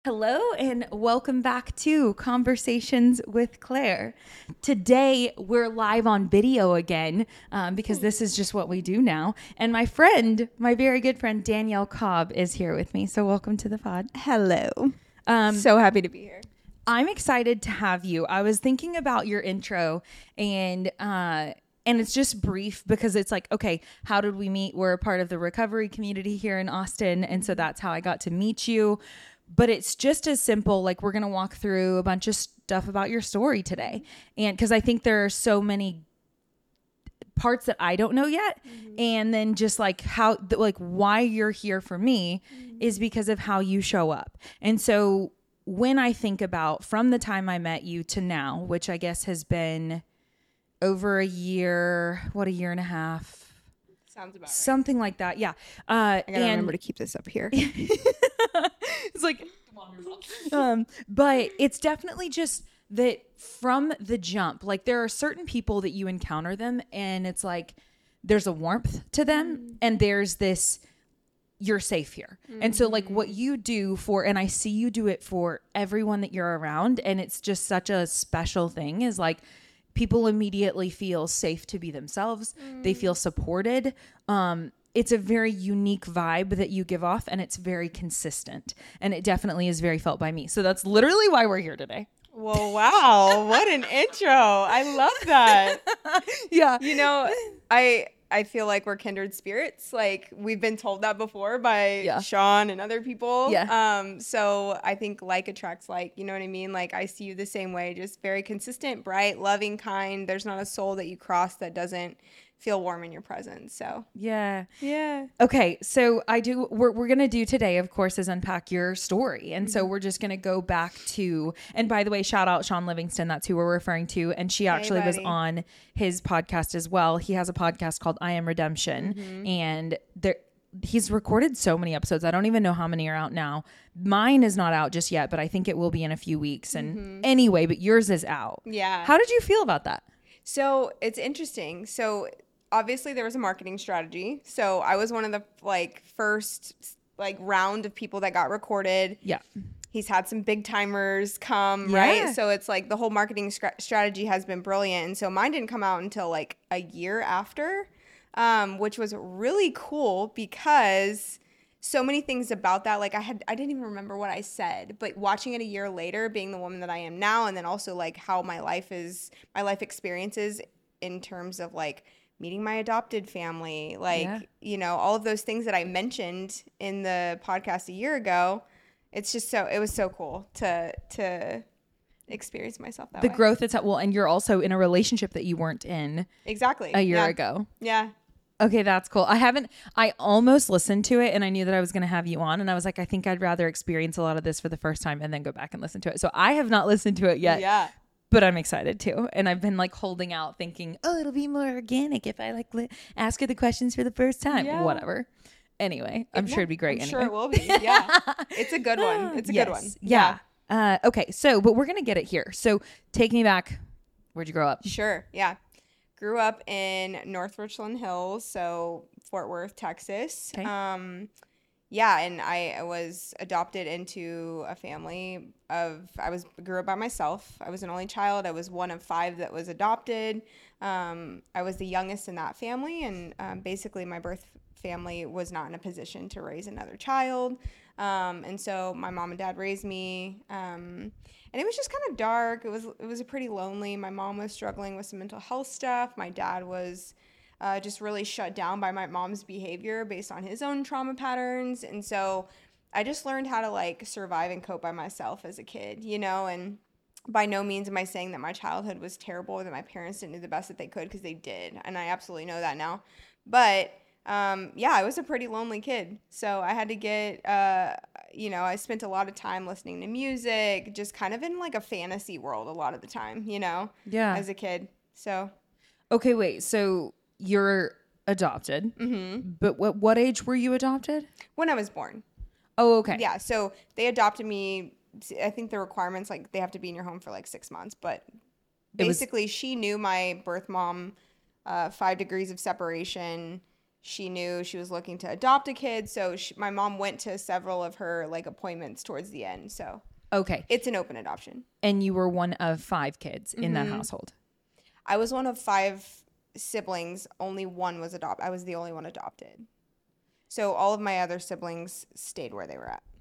Hello and welcome back to Conversations with Claire. Today we're live on video again because this is just what we do now. And my friend, my very good friend Danielle Cobb is here with me. So welcome to the pod. Hello. So happy to be here. I'm excited to have you. I was thinking about your intro and it's just brief because it's like, okay, how did we meet? We're a part of the recovery community here in Austin. And so that's how I got to meet you. But it's just as simple, like we're going to walk through a bunch of stuff about your story today. And because I think there are so many parts that I don't know yet. Mm-hmm. And then just like how, like why you're here for me is because of how you show up. And so when I think about from the time I met you to now, which I guess has been over a year, a year and a half. Sounds about right. Something like that. Yeah. I gotta remember to keep this up here. It's like, but it's definitely just that from the jump, like there are certain people that you encounter them and it's like, there's a warmth to them and there's this, you're safe here. Mm-hmm. And so like what you do for, and I see you do it for everyone that you're around. And it's just such a special thing is like, people immediately feel safe to be themselves. They feel supported. It's a very unique vibe that you give off and it's very consistent and it definitely is very felt by me. So that's literally why we're here today. Well, wow. What an intro. I love that. Yeah. You know, I feel like we're kindred spirits. Like we've been told that before by Sean and other people. Yeah. So I think like attracts like, you know what I mean? Like I see you the same way, just very consistent, bright, loving, kind. There's not a soul that you cross that doesn't feel warm in your presence. So yeah. Yeah. Okay. So we're going to do today, of course, is unpack your story. And so we're just going to go back to, and by the way, shout out Sean Livingston. That's who we're referring to. And she actually was on his podcast as well. He has a podcast called I Am Redemption and he's recorded so many episodes. I don't even know how many are out now. Mine is not out just yet, but I think it will be in a few weeks. And anyway, but yours is out. Yeah. How did you feel about that? So it's interesting. So obviously there was a marketing strategy. So I was one of the first round of people that got recorded. Yeah. He's had some big timers come, right? So it's like the whole marketing strategy has been brilliant. And so mine didn't come out until like a year after, which was really cool because so many things about that. Like I didn't even remember what I said, but watching it a year later, being the woman that I am now, and then also like how my life experiences in terms of like meeting my adopted family, you know, all of those things that I mentioned in the podcast a year ago. It's just it was so cool to experience myself that way. The growth that's well, and you're also in a relationship that you weren't in exactly a year ago. Yeah. Okay, that's cool. I almost listened to it and I knew that I was going to have you on and I was like, I think I'd rather experience a lot of this for the first time and then go back and listen to it. So I have not listened to it yet. Yeah. But I'm excited too. And I've been like holding out thinking, oh, it'll be more organic if I ask her the questions for the first time. Yeah. Whatever. Anyway, I'm sure it'd be great. I'm sure it will be. Yeah. It's a good one. It's a good one. Yeah. Okay. So, but we're going to get it here. So take me back. Where'd you grow up? Sure. Yeah. Grew up in North Richland Hills, so Fort Worth, Texas. Okay. Yeah, and I was adopted into a family grew up by myself. I was an only child. I was one of 5 that was adopted. I was the youngest in that family, and basically my birth family was not in a position to raise another child. And so my mom and dad raised me. And it was just kind of dark. It was pretty lonely. My mom was struggling with some mental health stuff. My dad was just really shut down by my mom's behavior based on his own trauma patterns. And so I just learned how to like survive and cope by myself as a kid, you know, and by no means am I saying that my childhood was terrible or that my parents didn't do the best that they could, because they did. And I absolutely know that now. But yeah, I was a pretty lonely kid. So I had to get, I spent a lot of time listening to music, just kind of in like a fantasy world a lot of the time, you know, as a kid. So. Okay, wait. So you're adopted, but what age were you adopted? When I was born. Oh, okay. Yeah. So they adopted me. I think the requirements, like they have to be in your home for like 6 months, but basically she knew my birth mom, 5 degrees of separation. she knew she was looking to adopt a kid. So my mom went to several of her like appointments towards the end. So Okay. it's an open adoption. And you were one of 5 kids in that household. I was one of 5 siblings. Only one was adopted. I was the only one adopted. So all of my other siblings stayed where they were at.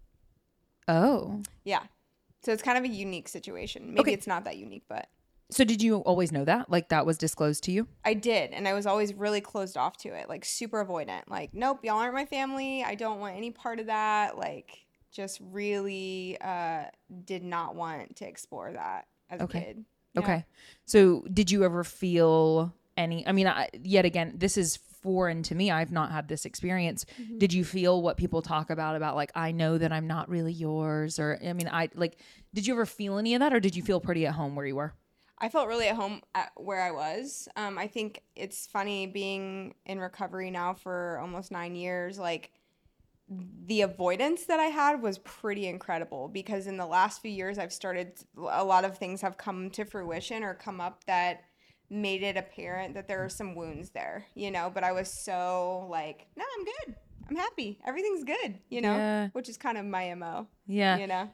Oh. Yeah. So it's kind of a unique situation. Maybe it's not that unique, but. So did you always know that? Like that was disclosed to you? I did. And I was always really closed off to it. Like super avoidant. Like, nope, y'all aren't my family. I don't want any part of that. Like just really did not want to explore that as a kid. Yeah. Okay. So did you ever feel any, I mean, yet again, this is foreign to me. I've not had this experience. Did you feel what people talk about like, I know that I'm not really yours? Or, I mean, did you ever feel any of that or did you feel pretty at home where you were? I felt really at home at where I was. I think it's funny being in recovery now for almost 9 years. Like the avoidance that I had was pretty incredible because in the last few years, a lot of things have come to fruition or come up that made it apparent that there are some wounds there, but I was so like, no, I'm good. I'm happy. Everything's good, which is kind of my MO. Yeah.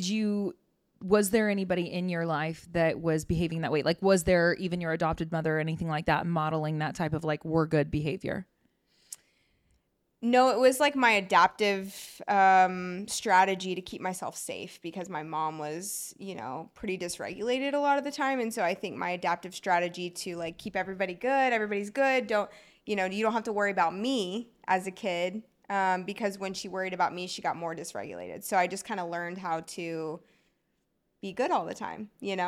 Was there anybody in your life that was behaving that way? Like, was there even your adopted mother or anything like that modeling that type of like, we're good behavior? No, it was like my adaptive strategy to keep myself safe because my mom was, pretty dysregulated a lot of the time. And so I think my adaptive strategy to like keep everybody's good. You don't have to worry about me as a kid because when she worried about me, she got more dysregulated. So I just kind of learned how to be good all the time,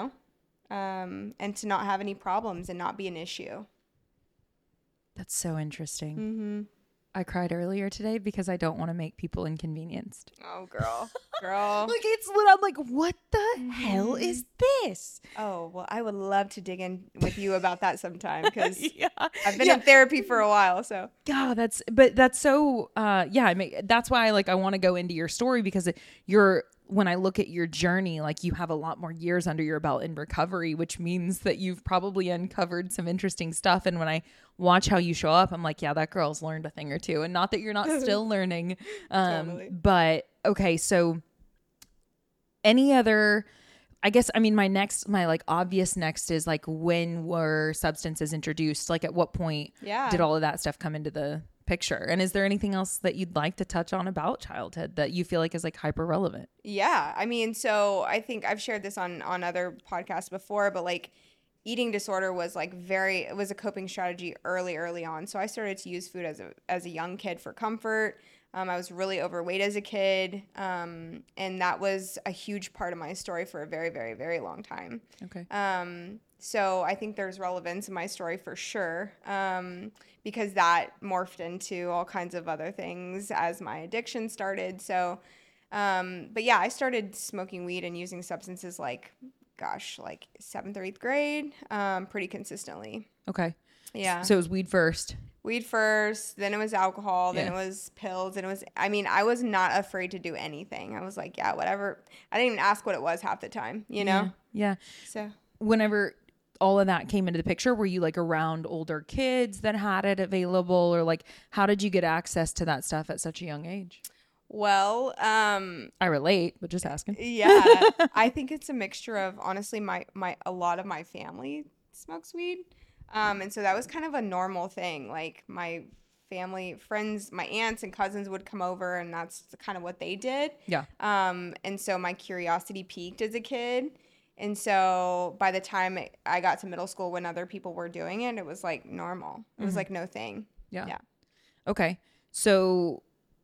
and to not have any problems and not be an issue. That's so interesting. Mm-hmm. I cried earlier today because I don't want to make people inconvenienced. Oh, girl. Like I'm like, what the hell is this? Oh, well, I would love to dig in with you about that sometime because I've been in therapy for a while. So God, that's so, I mean, that's why I want to go into your story because when I look at your journey, like you have a lot more years under your belt in recovery, which means that you've probably uncovered some interesting stuff. And when I watch how you show up, I'm like, yeah, that girl's learned a thing or two. And not that you're not still learning. Totally. But okay. So any other, I guess, I mean, my like obvious next is like, when were substances introduced? Like at what point did all of that stuff come into the picture? And is there anything else that you'd like to touch on about childhood that you feel like is like hyper relevant? Yeah. I mean, so I think I've shared this on other podcasts before, but like eating disorder was it was a coping strategy early on. So I started to use food as a young kid for comfort. I was really overweight as a kid. And that was a huge part of my story for a very, very, very long time. Okay. So I think there's relevance in my story for sure, because that morphed into all kinds of other things as my addiction started. So, but yeah, I started smoking weed and using substances like 7th or 8th grade, pretty consistently. Okay. Yeah. So it was weed first. Weed first, then it was alcohol, then it was pills, and I was not afraid to do anything. I was like, yeah, whatever. I didn't even ask what it was half the time, Yeah. So whenever all of that came into the picture, were you like around older kids that had it available, or like how did you get access to that stuff at such a young age? Well, I relate, but just asking. Yeah, I think it's a mixture of honestly a lot of my family smokes weed. And so that was kind of a normal thing. Like my family, friends, my aunts and cousins would come over and that's kind of what they did. Yeah. And so my curiosity peaked as a kid. And so by the time I got to middle school when other people were doing it, it was like normal. It was like no thing. Yeah. Okay. So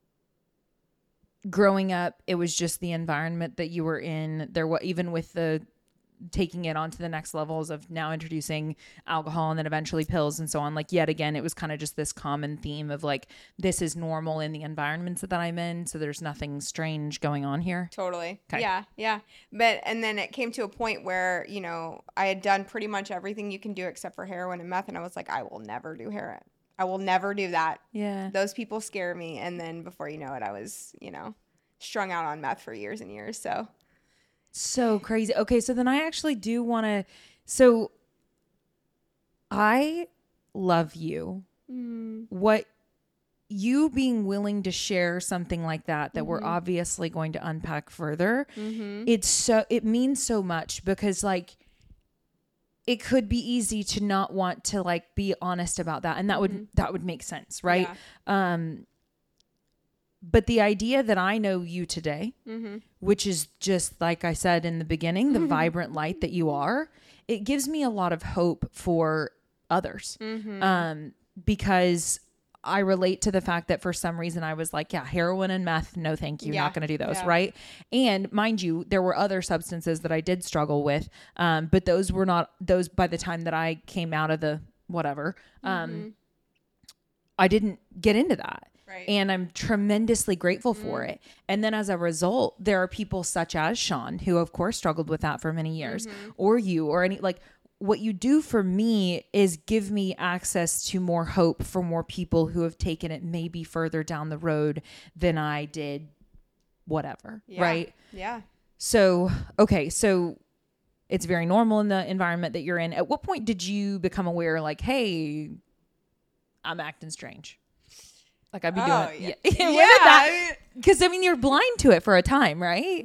growing up, it was just the environment that you were in there. Even with the taking it on to the next levels of now introducing alcohol and then eventually pills and so on, like yet again, it was kind of just this common theme of like, this is normal in the environments that I'm in. So there's nothing strange going on here. Totally. Okay. Yeah. And then it came to a point where, I had done pretty much everything you can do except for heroin and meth. And I was like, I will never do heroin. I will never do that. Yeah. Those people scare me. And then before you know it, I was, strung out on meth for years and years. So crazy. Okay, so then I actually do want to. So I love you what you being willing to share something like that we're obviously going to unpack further, it means so much, because like it could be easy to not want to like be honest about that, and that would make sense, right? Yeah. But the idea that I know you today, which is just like I said in the beginning, the vibrant light that you are, it gives me a lot of hope for others, because I relate to the fact that for some reason I was like, yeah, heroin and meth, no thank you, not going to do those, right? And mind you, there were other substances that I did struggle with, but those were not those by the time that I came out of the whatever. I didn't get into that. Right. And I'm tremendously grateful for it. And then as a result, there are people such as Sean, who of course struggled with that for many years, or you, or any, like, what you do for me is give me access to more hope for more people who have taken it maybe further down the road than I did, whatever. Right. Yeah. So, okay. So it's very normal in the environment that you're in. At what point did you become aware, like, hey, I'm acting strange? Like I'd be doing it. Yeah. Because I mean, you're blind to it for a time, right?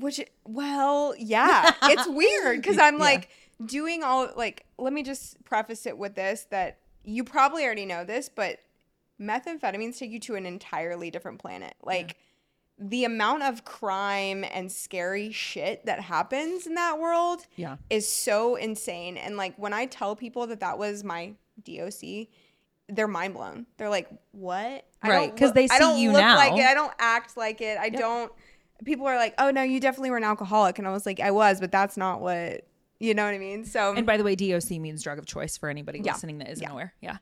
It's weird because I'm like doing all, like, let me just preface it with this, that you probably already know this, but methamphetamines take you to an entirely different planet. Like the amount of crime and scary shit that happens in that world is so insane. And like when I tell people that was my DOC, they're mind blown. They're like, what? Right, because they see you now. Like it. I don't act like it. I don't. People are like, oh no, you definitely were an alcoholic. And I was like, I was, but that's not what, you know what I mean? So, and by the way, DOC means drug of choice for anybody listening that isn't aware. Yeah.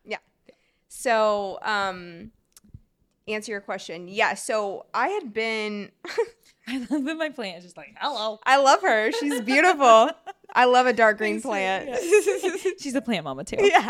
So, answer your question. Yeah. So I had been. I love that my plant is just like, hello. I love her. She's beautiful. I love a dark green plant. She's a plant mama too. Yeah.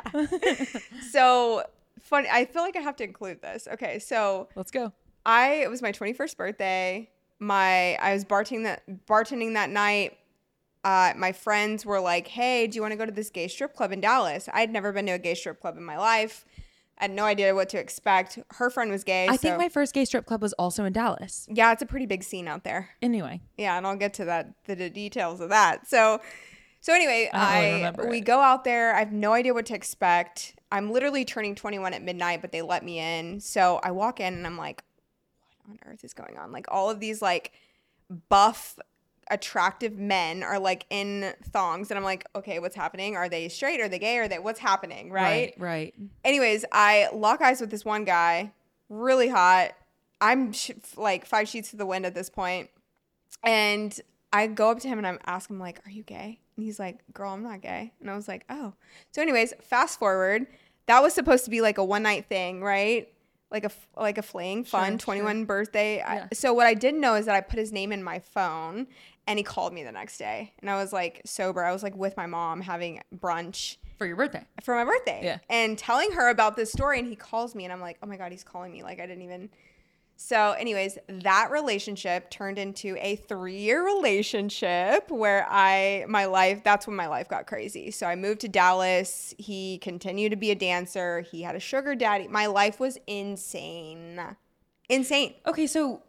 So funny. I feel like I have to include this. Okay. So let's go. It was my 21st birthday. I was bartending that night. My friends were like, hey, do you want to go to this gay strip club in Dallas? I'd never been to a gay strip club in my life. I had no idea what to expect. Her friend was gay. I think my first gay strip club was also in Dallas. Yeah, it's a pretty big scene out there. Anyway. Yeah, and I'll get to the details of that. So anyway, we go out there. I have no idea what to expect. I'm literally turning 21 at midnight, but they let me in. So I walk in and I'm like, what on earth is going on? Like all of these like buff, attractive men are like in thongs, and I'm like, okay, what's happening? Are they straight? Are they gay? What's happening? Right. Anyways, I lock eyes with this one guy, really hot. I'm like 5 sheets to the wind at this point, and I go up to him and I ask him like, are you gay? And he's like, girl, I'm not gay. And I was like, oh. So anyways, fast forward, that was supposed to be like a one night thing, right? Like a fling, fun, 21 birthday. Yeah. So what I didn't know is that I put his name in my phone, and he called me the next day. And I was like sober. I was like with my mom having brunch. For your birthday. For my birthday. Yeah. And telling her about this story, and he calls me and I'm like, oh my God, he's calling me. Like I didn't even. So anyways, that relationship turned into a 3-year relationship where that's when my life got crazy. So I moved to Dallas. He continued to be a dancer. He had a sugar daddy. My life was insane. Okay, so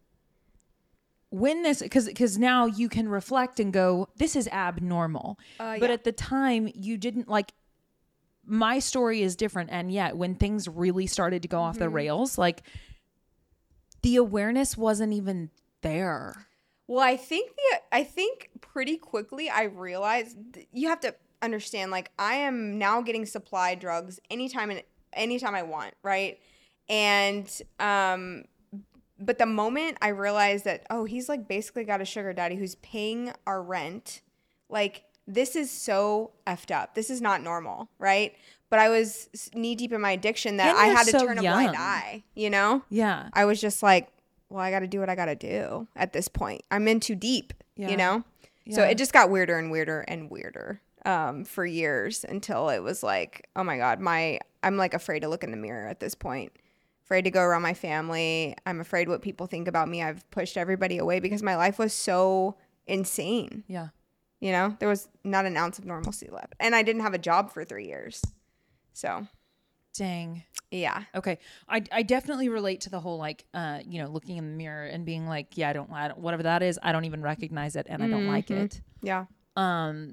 when this, because now you can reflect and go, this is abnormal. But at the time you didn't, like, my story is different. And yet when things really started to go off the rails, like, the awareness wasn't even there. Well, I think pretty quickly I realized you have to understand, like, I am now getting supplied drugs anytime I want, right? And but the moment I realized that, oh, he's like basically got a sugar daddy who's paying our rent, like, this is so effed up. This is not normal, right? But I was knee deep in my addiction that I had to turn a blind eye, you know? Yeah. I was just like, well, I got to do what I got to do at this point. I'm in too deep, you know? Yeah. So it just got weirder and weirder and weirder for years until it was like, oh my God, I'm like afraid to look in the mirror at this point. Afraid to go around my family. I'm afraid what people think about me. I've pushed everybody away because my life was so insane. Yeah. You know, there was not an ounce of normalcy left. And I didn't have a job for 3 years. So, Dang. Yeah. Okay. I definitely relate to the whole, like, looking in the mirror and being like, yeah, I don't whatever that is. I don't even recognize it and I don't like it. Yeah. I'm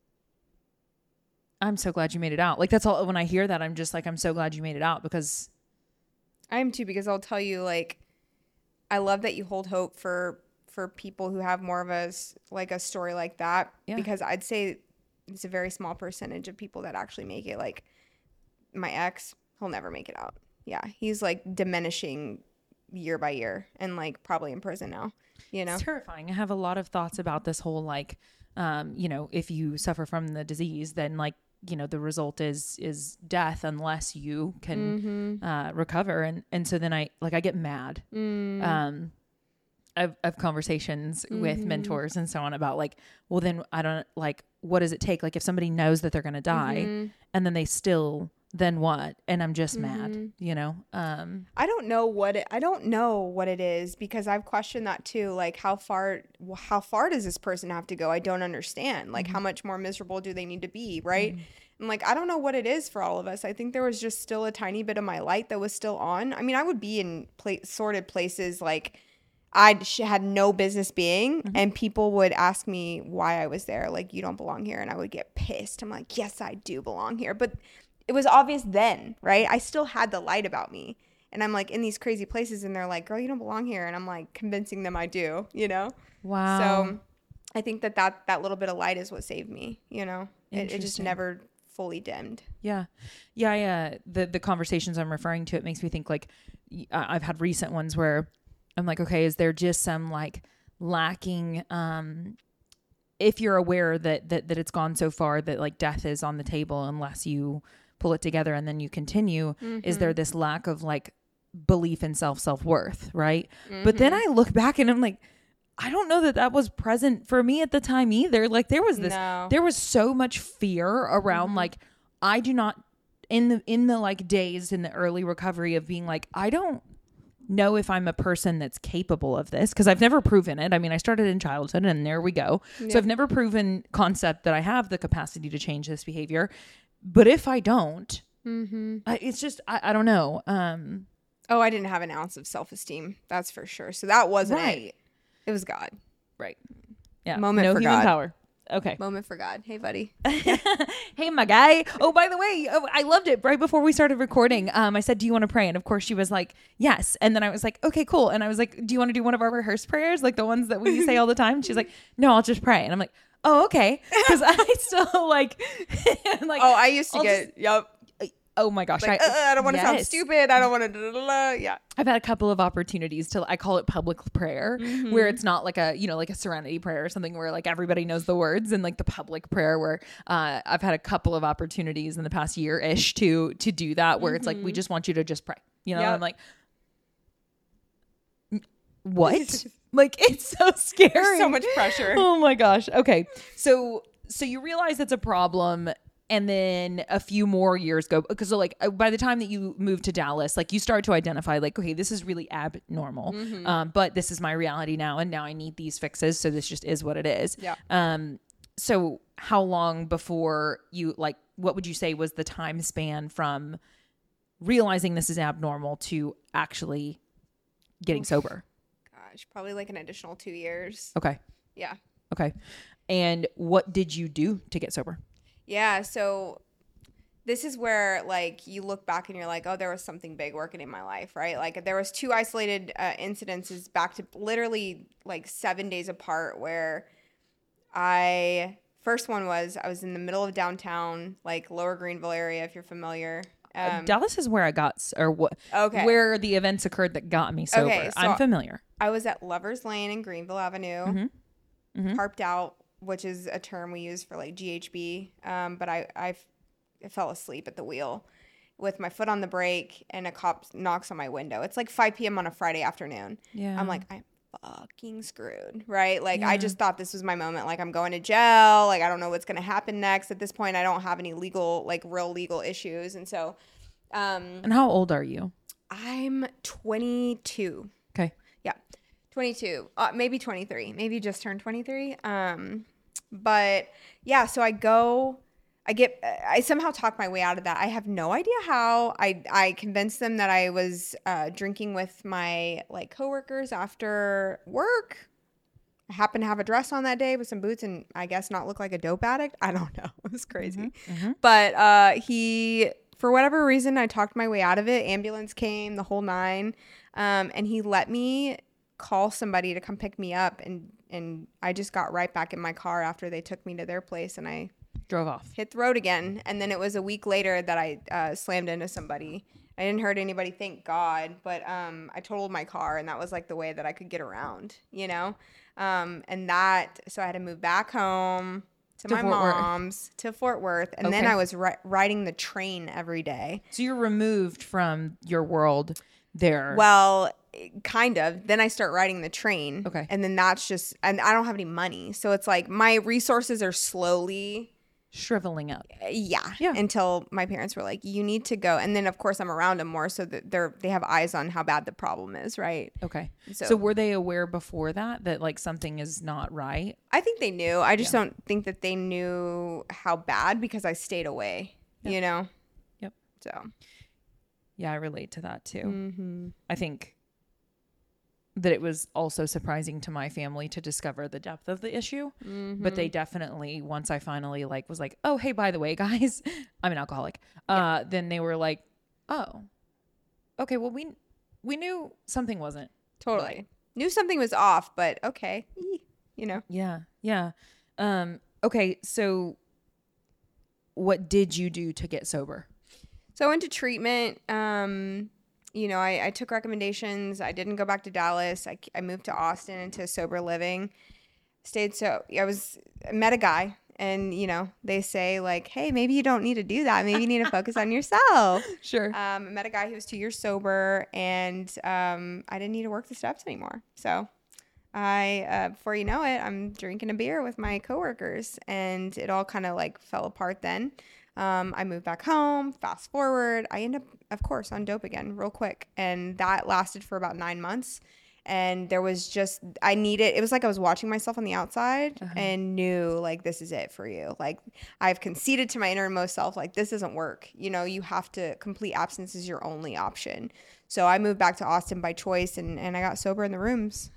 so glad you made it out. Like, that's all. When I hear that, I'm just like, I'm so glad you made it out, because I am too, because I'll tell you, like, I love that you hold hope for people who have more of a story like that, because I'd say it's a very small percentage of people that actually make it. Like my ex, he'll never make it out. Yeah. He's like diminishing year by year and like probably in prison now, It's terrifying. I have a lot of thoughts about this whole, like, if you suffer from the disease, then, like, the result is death unless you can recover. And so then I get mad. I've conversations with mentors and so on about, like, well, then I don't, like, what does it take? Like, if somebody knows that they're going to die and then they still, then what? And I'm just mad, I don't know what it is, because I've questioned that too. Like, how far does this person have to go? I don't understand. Like, how much more miserable do they need to be? Right. And like, I don't know what it is for all of us. I think there was just still a tiny bit of my light that was still on. I mean, I would be in sorted places like I had no business being, and people would ask me why I was there. Like, you don't belong here. And I would get pissed. I'm like, yes, I do belong here. But it was obvious then, right? I still had the light about me. And I'm like in these crazy places and they're like, girl, you don't belong here. And I'm like convincing them I do, Wow. So I think that little bit of light is what saved me, It just never fully dimmed. Yeah. The conversations I'm referring to, it makes me think, like, I've had recent ones where I'm like, okay, is there just some, like, lacking, if you're aware that it's gone so far that, like, death is on the table unless you pull it together and then you continue, is there this lack of, like, belief in self-worth, right? But then I look back and I'm like, I don't know that was present for me at the time either. Like, there was there was so much fear around, like, I do not, in the like days in the early recovery of being like, I don't know if I'm a person that's capable of this, because I've never proven it. I mean, I started in childhood and there we go. Yeah. So I've never proven concept that I have the capacity to change this behavior. But if I don't, it's just, I don't know. I didn't have an ounce of self-esteem. That's for sure. So that wasn't it. It was God. Right. Yeah. Moment no for human God. Power. Okay. Moment for God. Hey, buddy. Hey, my guy. Oh, by the way, I loved it. Right before we started recording, I said, do you want to pray? And of course she was like, yes. And then I was like, okay, cool. And I was like, do you want to do one of our rehearsed prayers? Like the ones that we say all the time? And she's like, no, I'll just pray. And I'm like, oh, okay. Because I still like, I used to yep. Oh my gosh. Like, I don't want to sound stupid. I don't want to, yeah. I've had a couple of opportunities I call it public prayer, where it's not like a, like a serenity prayer or something where like everybody knows the words, and like the public prayer where I've had a couple of opportunities in the past year-ish to do that, where it's like, we just want you to just pray, and I'm like, what? Like, it's so scary. There's so much pressure. Oh my gosh. Okay. So you realize it's a problem. And then a few more years go, because like by the time that you moved to Dallas, like you start to identify like, okay, this is really abnormal, but this is my reality now, and now I need these fixes. So this just is what it is. Yeah. So how long before you, like, what would you say was the time span from realizing this is abnormal to actually getting sober? Gosh, probably like an additional 2 years. Okay. Yeah. Okay. And what did you do to get sober? Yeah, so this is where, like, you look back and you're like, oh, there was something big working in my life, right? Like, there was 2 isolated incidences back to literally, like, 7 days apart where first one was I was in the middle of downtown, like, Lower Greenville area, if you're familiar. Dallas is where I got, where the events occurred that got me sober. Okay, so I'm familiar. I was at Lover's Lane and Greenville Avenue, parked out, which is a term we use for like GHB. But I fell asleep at the wheel with my foot on the brake, and a cop knocks on my window. It's like 5 p.m. on a Friday afternoon. Yeah. I'm like, I'm fucking screwed, right? Like, I just thought this was my moment. Like, I'm going to jail. Like, I don't know what's going to happen next. At this point, I don't have any real legal issues. And so. And how old are you? I'm 22. Okay. Yeah. 22, maybe 23, maybe just turned 23. But yeah, so I I somehow talked my way out of that. I have no idea how. I convinced them that I was drinking with my like coworkers after work. I happened to have a dress on that day with some boots and I guess not look like a dope addict. I don't know. It was crazy. But he, for whatever reason, I talked my way out of it. Ambulance came, the whole nine. And he let me call somebody to come pick me up. And I just got right back in my car after they took me to their place and I drove off, hit the road again. And then it was a week later that I slammed into somebody. I didn't hurt anybody, thank God. But I totaled my car and that was like the way that I could get around, you know? And that, so I had to move back home to my mom's, to Fort Worth. And then I was riding the train every day. So you're removed from your world there. Well, kind of. Then I start riding the train. Okay. And then that's just, and I don't have any money. So it's like my resources are slowly shriveling up. Yeah. Until my parents were like, you need to go. And then of course I'm around them more so that they have eyes on how bad the problem is. Right. Okay. So were they aware before that like something is not right? I think they knew. I just don't think that they knew how bad because I stayed away, you know? Yep. So. Yeah, I relate to that too. Mm-hmm. I think that it was also surprising to my family to discover the depth of the issue, but they definitely, once I finally like was like, oh, hey, by the way, guys, I'm an alcoholic. Then they were like, oh, okay, well, we knew something wasn't totally right. Knew something was off, but okay, you know. Yeah. Okay, so what did you do to get sober? So I went to treatment. You know, I took recommendations. I didn't go back to Dallas. I moved to Austin into sober living. I met a guy and, you know, they say like, hey, maybe you don't need to do that. Maybe you need to focus on yourself. Sure. I met a guy who was 2 years sober and I didn't need to work the steps anymore. So before you know it, I'm drinking a beer with my coworkers and it all kind of like fell apart then. I moved back home, fast forward. I end up, of course, on dope again real quick. And that lasted for about 9 months. And there was just, it was like I was watching myself on the outside and knew like, this is it for you. Like I've conceded to my innermost self, like this doesn't work. You know, you have to, complete abstinence is your only option. So I moved back to Austin by choice and I got sober in the rooms.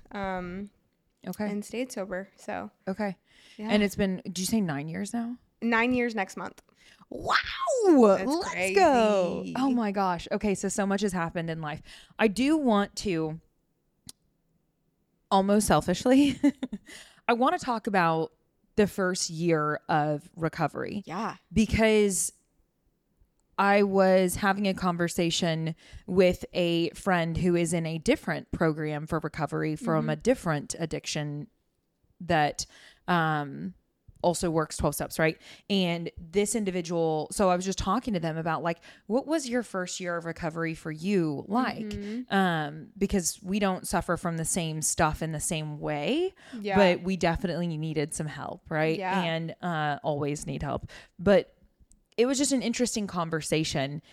And stayed sober. So. Okay. Yeah. And it's been, did you say 9 years now? 9 years next month. Wow. That's Let's crazy. go. Oh my gosh. Okay. So much has happened in life. I do want to, almost selfishly, I want to talk about the first year of recovery. Yeah. Because I was having a conversation with a friend who is in a different program for recovery from a different addiction that, also works 12 steps, right? And this individual, so I was just talking to them about like, what was your first year of recovery for you like? Because we don't suffer from the same stuff in the same way, but we definitely needed some help, right? Yeah. And always need help. But it was just an interesting conversation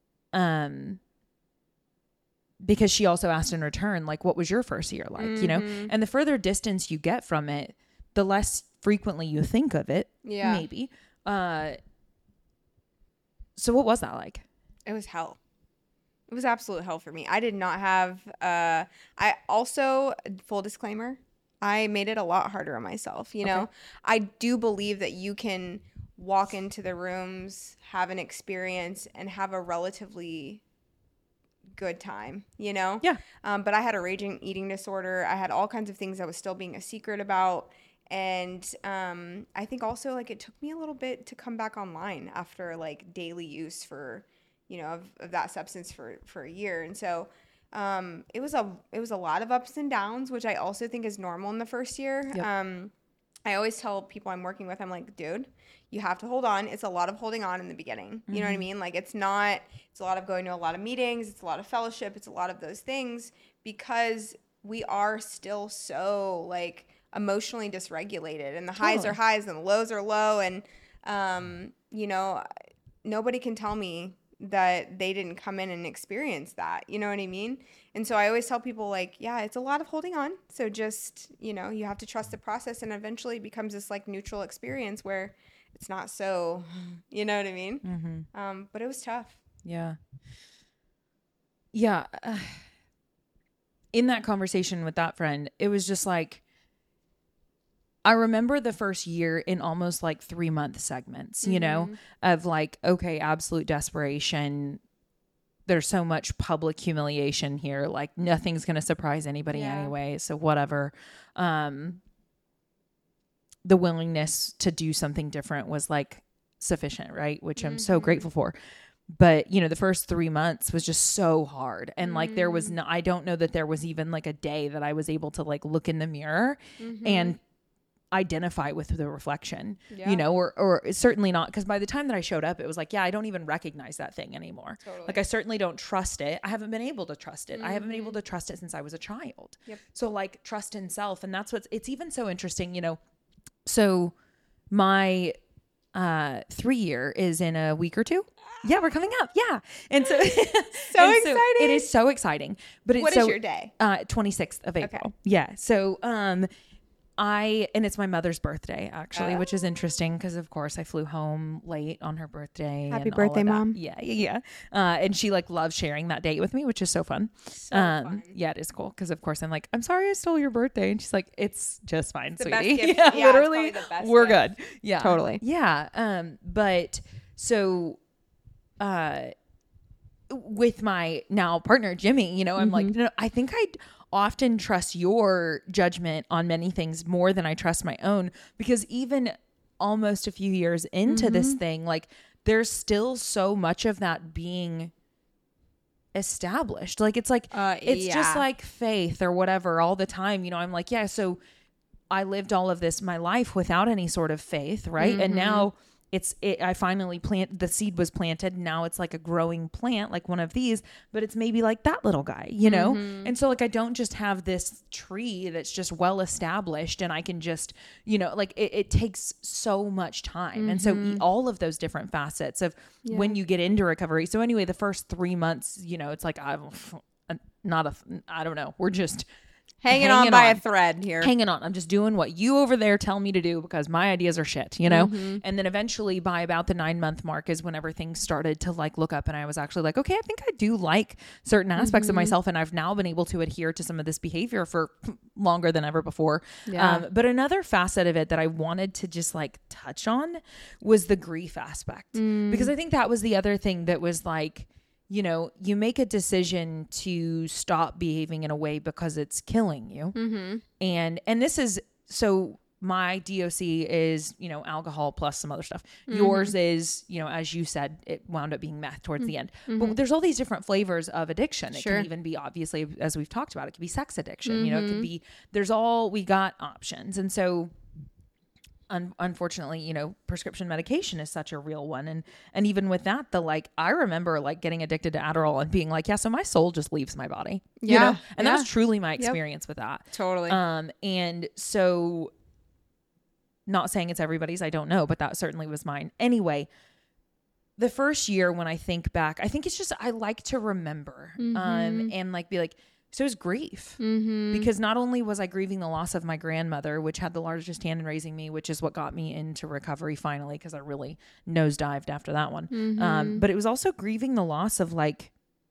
because she also asked in return, like, what was your first year like, you know? And the further distance you get from it, the less frequently you think of it, maybe. So what was that like? It was hell. It was absolute hell for me. I did not have, I also, full disclaimer, I made it a lot harder on myself. You know, I do believe that you can walk into the rooms, have an experience and have a relatively good time, you know? Yeah. But I had a raging eating disorder. I had all kinds of things I was still being a secret about. And I think also like it took me a little bit to come back online after like daily use for, you know, of that substance for a year. And so it was a lot of ups and downs, which I also think is normal in the first year. Yep. I always tell people I'm working with, I'm like, dude, you have to hold on. It's a lot of holding on in the beginning. You know what I mean? Like it's a lot of going to a lot of meetings. It's a lot of fellowship. It's a lot of those things because we are still so like emotionally dysregulated and the highs are highs and the lows are low. And, you know, nobody can tell me that they didn't come in and experience that. You know what I mean? And so I always tell people like, yeah, it's a lot of holding on. So just, you know, you have to trust the process and eventually it becomes this like neutral experience where it's not so, you know what I mean? But it was tough. Yeah. Yeah. In that conversation with that friend, it was just like, I remember the first year in almost like 3-month segments, you know, of like, okay, absolute desperation. There's so much public humiliation here. Like nothing's going to surprise anybody anyway. So whatever. The willingness to do something different was like sufficient, right? Which I'm so grateful for. But, you know, the first 3 months was just so hard. And like, there was no, I don't know that there was even like a day that I was able to like look in the mirror and identify with the reflection, you know, or certainly not. Cause by the time that I showed up, it was like, yeah, I don't even recognize that thing anymore. Totally. Like I certainly don't trust it. I haven't been able to trust it. I haven't been able to trust it since I was a child. So like trust in self. And that's it's even so interesting, you know, so my 3-year is in a week or 2. Yeah, we're coming up. Yeah. And so exciting. It is so exciting. But it's what is your day? 26th of April. Okay. Yeah. So and it's my mother's birthday actually, which is interesting because of course I flew home late on her birthday. Happy birthday, Mom. Yeah. And she like loves sharing that date with me, which is so fun. Fun. Yeah, it is cool. Cause of course I'm like, I'm sorry I stole your birthday. And she's like, it's just fine, it's sweetie. The best gift. Yeah, literally the best we're gift. good. Yeah, totally. Yeah. But so, with my now partner, Jimmy, you know, I'm like, no, I think I often trust your judgment on many things more than I trust my own, because even almost a few years into this thing, like there's still so much of that being established. Like, it's like, it's just like faith or whatever all the time. You know, I'm like, yeah, so I lived all of this, my life without any sort of faith. Right. And now I finally the seed was planted. Now it's like a growing plant, like one of these, but it's maybe like that little guy, you know? And so like, I don't just have this tree that's just well established and I can just, you know, like it takes so much time. And so all of those different facets of when you get into recovery. So anyway, the first 3 months, you know, it's like, I don't know. We're just hanging on by a thread here. Hanging on. I'm just doing what you over there tell me to do because my ideas are shit, you know? And then eventually by about the 9-month mark is when everything started to like look up and I was actually like, okay, I think I do like certain aspects of myself. And I've now been able to adhere to some of this behavior for longer than ever before. But another facet of it that I wanted to just like touch on was the grief aspect, because I think that was the other thing that was like, you know, you make a decision to stop behaving in a way because it's killing you. And this is, so my DOC is, you know, alcohol plus some other stuff. Yours is, you know, as you said, it wound up being meth towards the end. But there's all these different flavors of addiction. It can even be, obviously, as we've talked about, it could be sex addiction. You know, it could be, we got options. And so unfortunately, you know, prescription medication is such a real one. And even with that, I remember like getting addicted to Adderall and being like, yeah, so my soul just leaves my body, you know? And that was truly my experience with that. Totally. And so not saying it's everybody's, I don't know, but that certainly was mine. Anyway, the first year when I think back, I think it's just, I like to remember, and like be like, so it was grief, because not only was I grieving the loss of my grandmother, which had the largest hand in raising me, which is what got me into recovery finally, because I really nosedived after that one. But it was also grieving the loss of like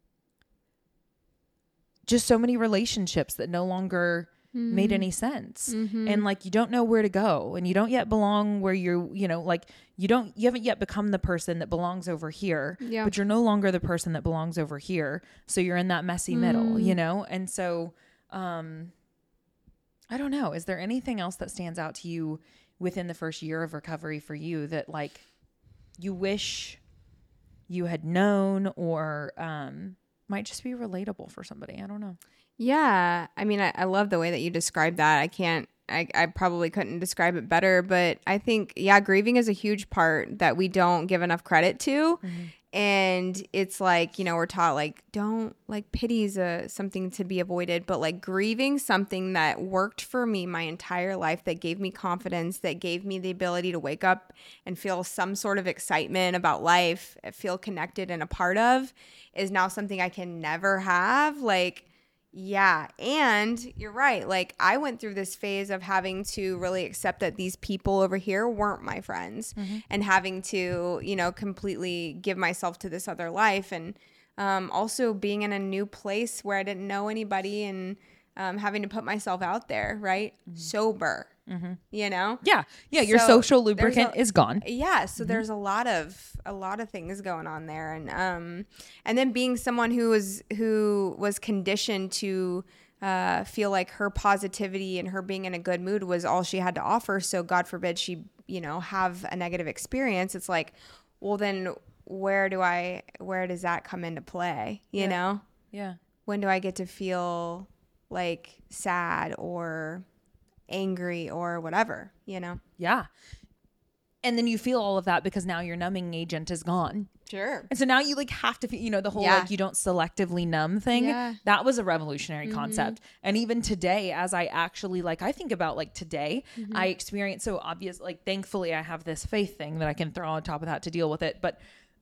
just so many relationships that no longer made any sense. And like, you don't know where to go, and you don't yet belong where you know, like you haven't yet become the person that belongs over here, but you're no longer the person that belongs over here. So you're in that messy middle, you know? And so, I don't know. Is there anything else that stands out to you within the first year of recovery for you that like you wish you had known, or, might just be relatable for somebody? I don't know. Yeah. I mean, I love the way that you described that. I probably couldn't describe it better, but I think, grieving is a huge part that we don't give enough credit to. And it's like, you know, we're taught like, don't like, pity's something to be avoided, but like grieving something that worked for me my entire life, that gave me confidence, that gave me the ability to wake up and feel some sort of excitement about life, feel connected and a part of, is now something I can never have. Like, Yeah. And you're right. Like, I went through this phase of having to really accept that these people over here weren't my friends, and having to, you know, completely give myself to this other life. And also being in a new place where I didn't know anybody, and having to put myself out there, right? Sober, you know? Yeah. Your So social there's lubricant is gone. Yeah, so there's a lot of things going on there, and then being someone who was conditioned to feel like her positivity and her being in a good mood was all she had to offer. So God forbid she, you know, have a negative experience. It's like, well, then where does that come into play? You know? Yeah. When do I get to feel like sad or angry or whatever, you know? Yeah. And then you feel all of that because now your numbing agent is gone. Sure. And so now you like have to, you know, the whole like you don't selectively numb thing. Yeah. That was a revolutionary concept. And even today, as I actually like, I think about like today, I experience so obvious, like thankfully I have this faith thing that I can throw on top of that to deal with it. But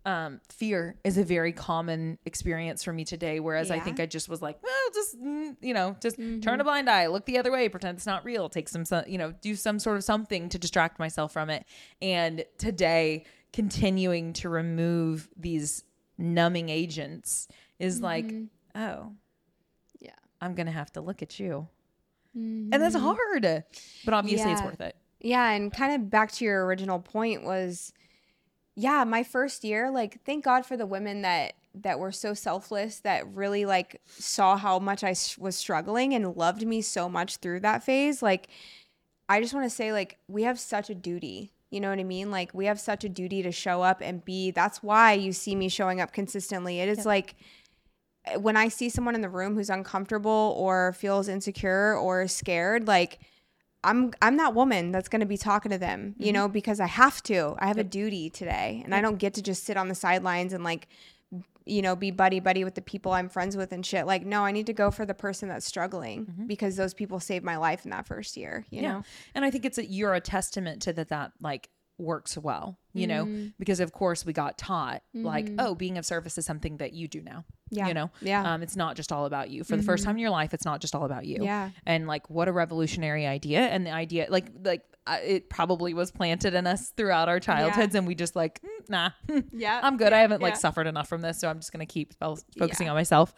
fear is a very common experience for me today. Whereas I think I just was like, well, just, you know, just turn a blind eye, look the other way, pretend it's not real, take some, you know, do some sort of something to distract myself from it. And today, continuing to remove these numbing agents is like, oh, yeah, I'm going to have to look at you. And that's hard, but obviously it's worth it. Yeah. And kind of back to your original point was, yeah, my first year, like, thank God for the women that were so selfless, that really like saw how much I was struggling and loved me so much through that phase. Like, I just want to say, like, we have such a duty. You know what I mean? Like, we have such a duty to show up and be. That's why you see me showing up consistently. It is like when I see someone in the room who's uncomfortable or feels insecure or scared, like, I'm that woman that's going to be talking to them, you know, because I have to. I have a duty today, and I don't get to just sit on the sidelines and like, you know, be buddy with the people I'm friends with and shit. Like, no, I need to go for the person that's struggling because those people saved my life in that first year, you know? And I think you're a testament to that like works well, you know, because of course we got taught like, oh, being of service is something that you do now. You know, it's not just all about you. For the first time in your life, it's not just all about you. Yeah. And like, what a revolutionary idea. And the idea, like it probably was planted in us throughout our childhoods, and we just like, nah, I'm good. I haven't like suffered enough from this, so I'm just gonna keep focusing on myself.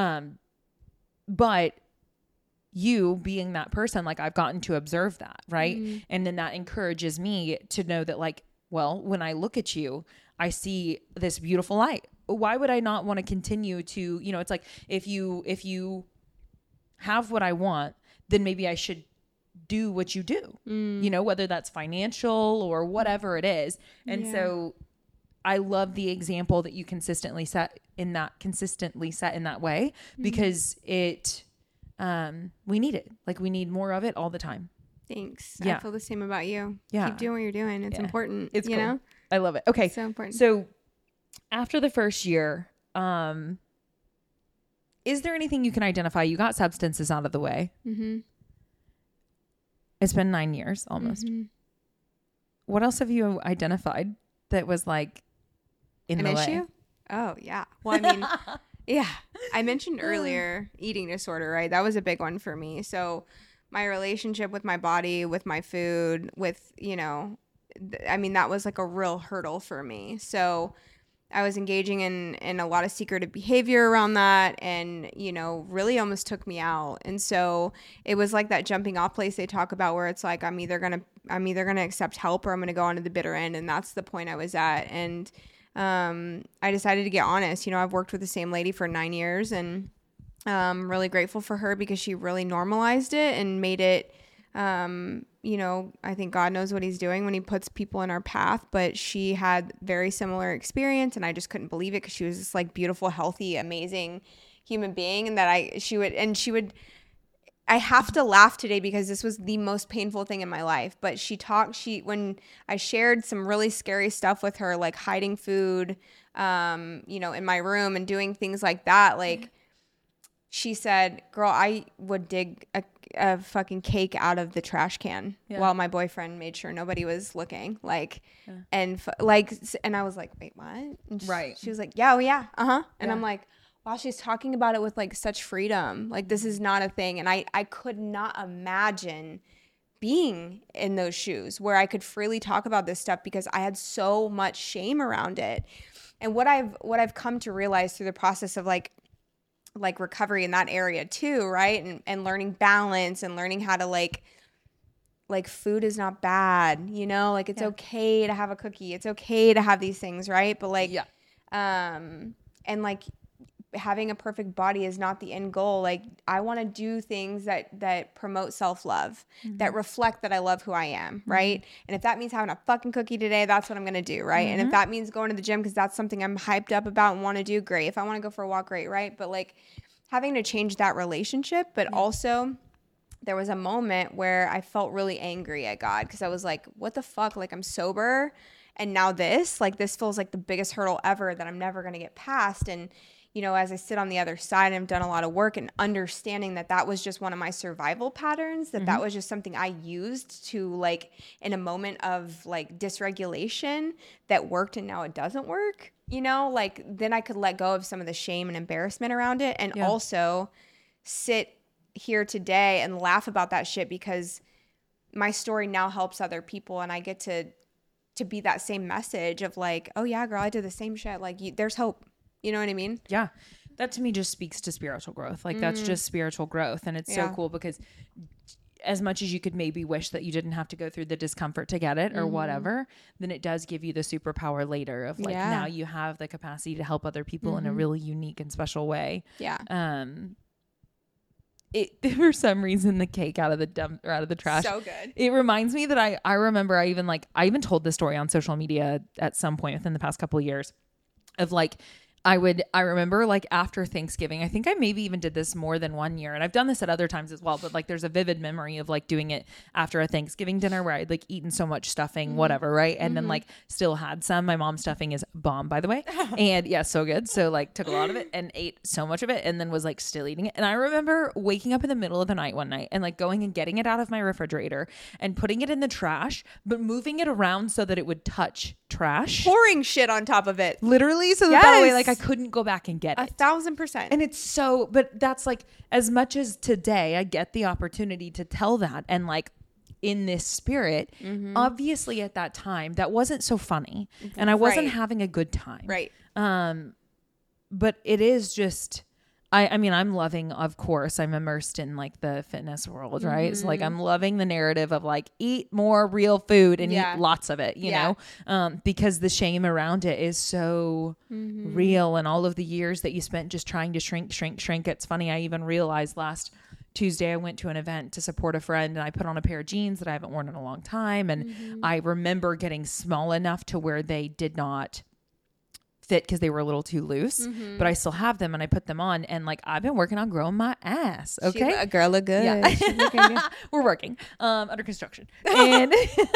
But you being that person, like, I've gotten to observe that, right? And then that encourages me to know that, like, well, when I look at you, I see this beautiful light. Why would I not want to continue to, you know, it's like, if you have what I want, then maybe I should do what you do, you know, whether that's financial or whatever it is. And so I love the example that you consistently set in that way, because it, we need it. Like, we need more of it all the time. Thanks. I feel the same about you. Keep doing what you're doing. It's important. It's you cool. know? I love it. Okay. It's so important. So after the first year, is there anything you can identify? You got substances out of the way. It's been 9 years almost. What else have you identified that was like in the issue? way? Oh, yeah. Well, I mean, yeah. I mentioned earlier eating disorder, right? That was a big one for me. So my relationship with my body, with my food, with, you know, I mean, that was like a real hurdle for me. So I was engaging in a lot of secretive behavior around that, and, you know, really almost took me out. And so it was like that jumping off place they talk about, where it's like, I'm either going to accept help, or I'm going to go on to the bitter end. And that's the point I was at. And I decided to get honest. You know, I've worked with the same lady for 9 years, and I'm really grateful for her, because she really normalized it and made it, you know, I think God knows what he's doing when he puts people in our path, but she had very similar experience, and I just couldn't believe it, because she was this like beautiful, healthy, amazing human being. And that I have to laugh today, because this was the most painful thing in my life. But when I shared some really scary stuff with her, like hiding food, you know, in my room and doing things like that, like, she said, girl, I would dig a fucking cake out of the trash can while my boyfriend made sure nobody was looking. Like, and I was like, wait, what? And she was like, yeah, oh yeah. And I'm like, wow, she's talking about it with like such freedom. Like this is not a thing. And I could not imagine being in those shoes where I could freely talk about this stuff because I had so much shame around it. And what I've come to realize through the process of like recovery in that area too, right? And learning balance and learning how to like food is not bad, you know, like it's okay to have a cookie. It's okay to have these things, right? But like, and like having a perfect body is not the end goal. Like I want to do things that promote self-love, that reflect that I love who I am, right? And if that means having a fucking cookie today, that's what I'm going to do, right? And if that means going to the gym because that's something I'm hyped up about and want to do, great. If I want to go for a walk, great, right? But like having to change that relationship, but also there was a moment where I felt really angry at God because I was like, what the fuck? Like I'm sober and now this feels like the biggest hurdle ever that I'm never going to get past. And you know, as I sit on the other side, I've done a lot of work and understanding that was just one of my survival patterns, that was just something I used to like in a moment of like dysregulation that worked and now it doesn't work, you know, like then I could let go of some of the shame and embarrassment around it and also sit here today and laugh about that shit because my story now helps other people and I get to be that same message of like, oh yeah, girl, I did the same shit. Like there's hope. You know what I mean? Yeah. That to me just speaks to spiritual growth. Like that's just spiritual growth. And it's so cool because as much as you could maybe wish that you didn't have to go through the discomfort to get it or whatever, then it does give you the superpower later of like now you have the capacity to help other people in a really unique and special way. Yeah. It for some reason the cake out of the dump or out of the trash. So good. It reminds me that I remember I even told this story on social media at some point within the past couple of years of like I remember like after Thanksgiving, I think I maybe even did this more than one year and I've done this at other times as well, but like there's a vivid memory of like doing it after a Thanksgiving dinner where I'd like eaten so much stuffing, whatever. Right. And then like still had some, my mom's stuffing is bomb by the way. And yeah, so good. So like took a lot of it and ate so much of it and then was like still eating it. And I remember waking up in the middle of the night one night and like going and getting it out of my refrigerator and putting it in the trash, but moving it around so that it would touch trash. Pouring shit on top of it. Literally. So that way like I couldn't go back and get it. 1,000%. And it's so, but that's like, as much as today I get the opportunity to tell that and like in this spirit, obviously at that time that wasn't so funny and I wasn't having a good time. Right. But it is just, I mean, I'm loving, of course, I'm immersed in like the fitness world, right? So like I'm loving the narrative of like eat more real food and eat lots of it, you know, because the shame around it is so real and all of the years that you spent just trying to shrink. It's funny. I even realized last Tuesday I went to an event to support a friend and I put on a pair of jeans that I haven't worn in a long time. And I remember getting small enough to where they did not fit because they were a little too loose, but I still have them and I put them on and like I've been working on growing my ass. Okay, a girl look good. Yeah. We're working under construction and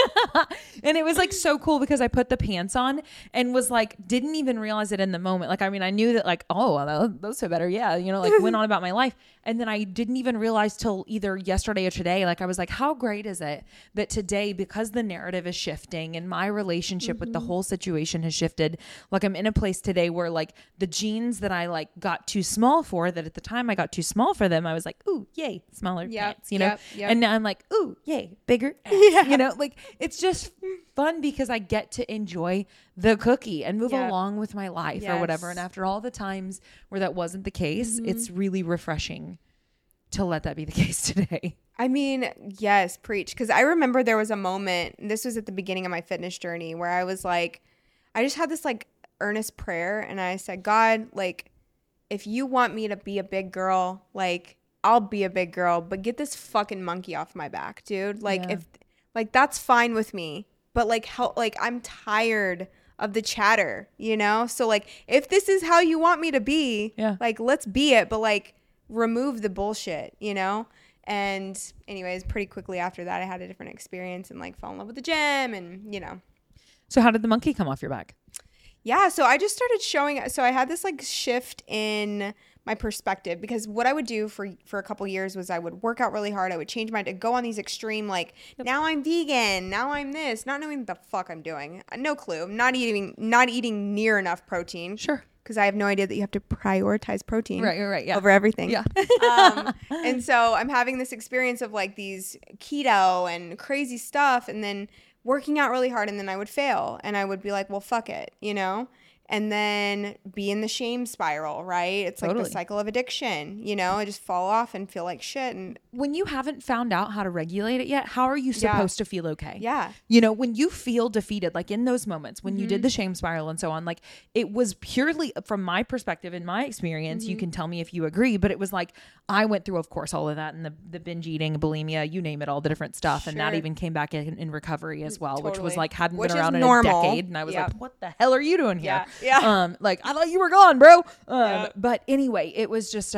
and it was like so cool because I put the pants on and was like didn't even realize it in the moment. Like I mean I knew that like those fit better, yeah, you know, like went on about my life and then I didn't even realize till either yesterday or today, like I was like how great is it that today because the narrative is shifting and my relationship with the whole situation has shifted, like I'm in a place today where like the jeans that I like got too small for, that at the time I got too small for them, I was like, ooh, yay, smaller pants, you know? And now I'm like, ooh, yay, bigger ass, you know? Like it's just fun because I get to enjoy the cookie and move along with my life or whatever. And after all the times where that wasn't the case, it's really refreshing to let that be the case today. I mean, yes, preach. Because I remember there was a moment, this was at the beginning of my fitness journey, where I was like, I just had this like earnest prayer and I said, God, like if you want me to be a big girl, like I'll be a big girl, but get this fucking monkey off my back, dude. Like if like that's fine with me, but like help, like I'm tired of the chatter, you know? So like if this is how you want me to be, like let's be it, but like remove the bullshit, you know? And anyways, pretty quickly after that I had a different experience and like fell in love with the gym and you know. So how did the monkey come off your back? Yeah, so I just started showing, so I had this like shift in my perspective because what I would do for a couple years was I would work out really hard. I would change my, go on these extreme, like now I'm vegan, now I'm this, not knowing what the fuck I'm doing. No clue. Not eating near enough protein. Sure. because I have no idea that you have to prioritize protein Right. Yeah. over everything. Yeah. And so I'm having this experience of like these keto and crazy stuff, and then working out really hard, and then I would fail, and I would be like, well, fuck it, you know? And then be in the shame spiral, right? It's like the cycle of addiction, you know? I just fall off and feel like shit. And when you haven't found out how to regulate it yet, how are you supposed to feel okay? Yeah. You know, when you feel defeated, like in those moments when you did the shame spiral and so on, like it was purely from my perspective, in my experience, you can tell me if you agree, but it was like, I went through, of course, all of that and the binge eating, bulimia, you name it, all the different stuff. And that even came back in recovery as well, which was like, hadn't been around in a decade. And I was like, what the hell are you doing here? Yeah. Like, I thought you were gone, bro. But anyway, it was just,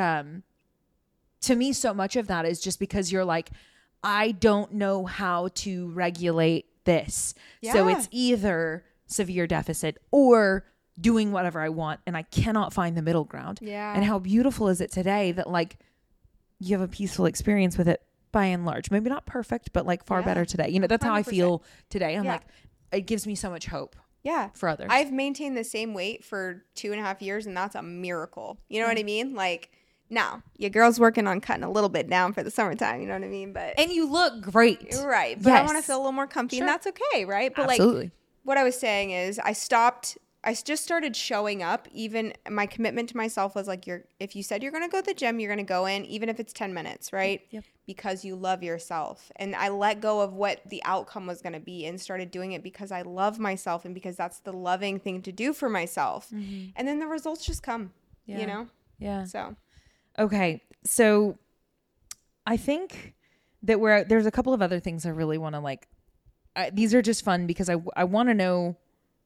to me, so much of that is just because you're like, I don't know how to regulate this. So it's either severe deficit or doing whatever I want, and I cannot find the middle ground. Yeah. And how beautiful is it today that like you have a peaceful experience with it by and large. Maybe not perfect, but like far better today. You know, that's 100%. How I feel today. I'm like, it gives me so much hope. Yeah. For others. I've maintained the same weight for 2.5 years, and that's a miracle. You know what I mean? Like, now, your girl's working on cutting a little bit down for the summertime. You know what I mean? But and you look great. Right. But I want to feel a little more comfy, and that's okay, right? But absolutely. Like, what I was saying is I just started showing up. Even my commitment to myself was like, if you said you're going to go to the gym, you're going to go in, even if it's 10 minutes, right? Yep. Because you love yourself. And I let go of what the outcome was going to be and started doing it because I love myself and because that's the loving thing to do for myself. Mm-hmm. And then the results just come, you know? Yeah. So. Okay. So I think that there's a couple of other things I really want to like, these are just fun because I want to know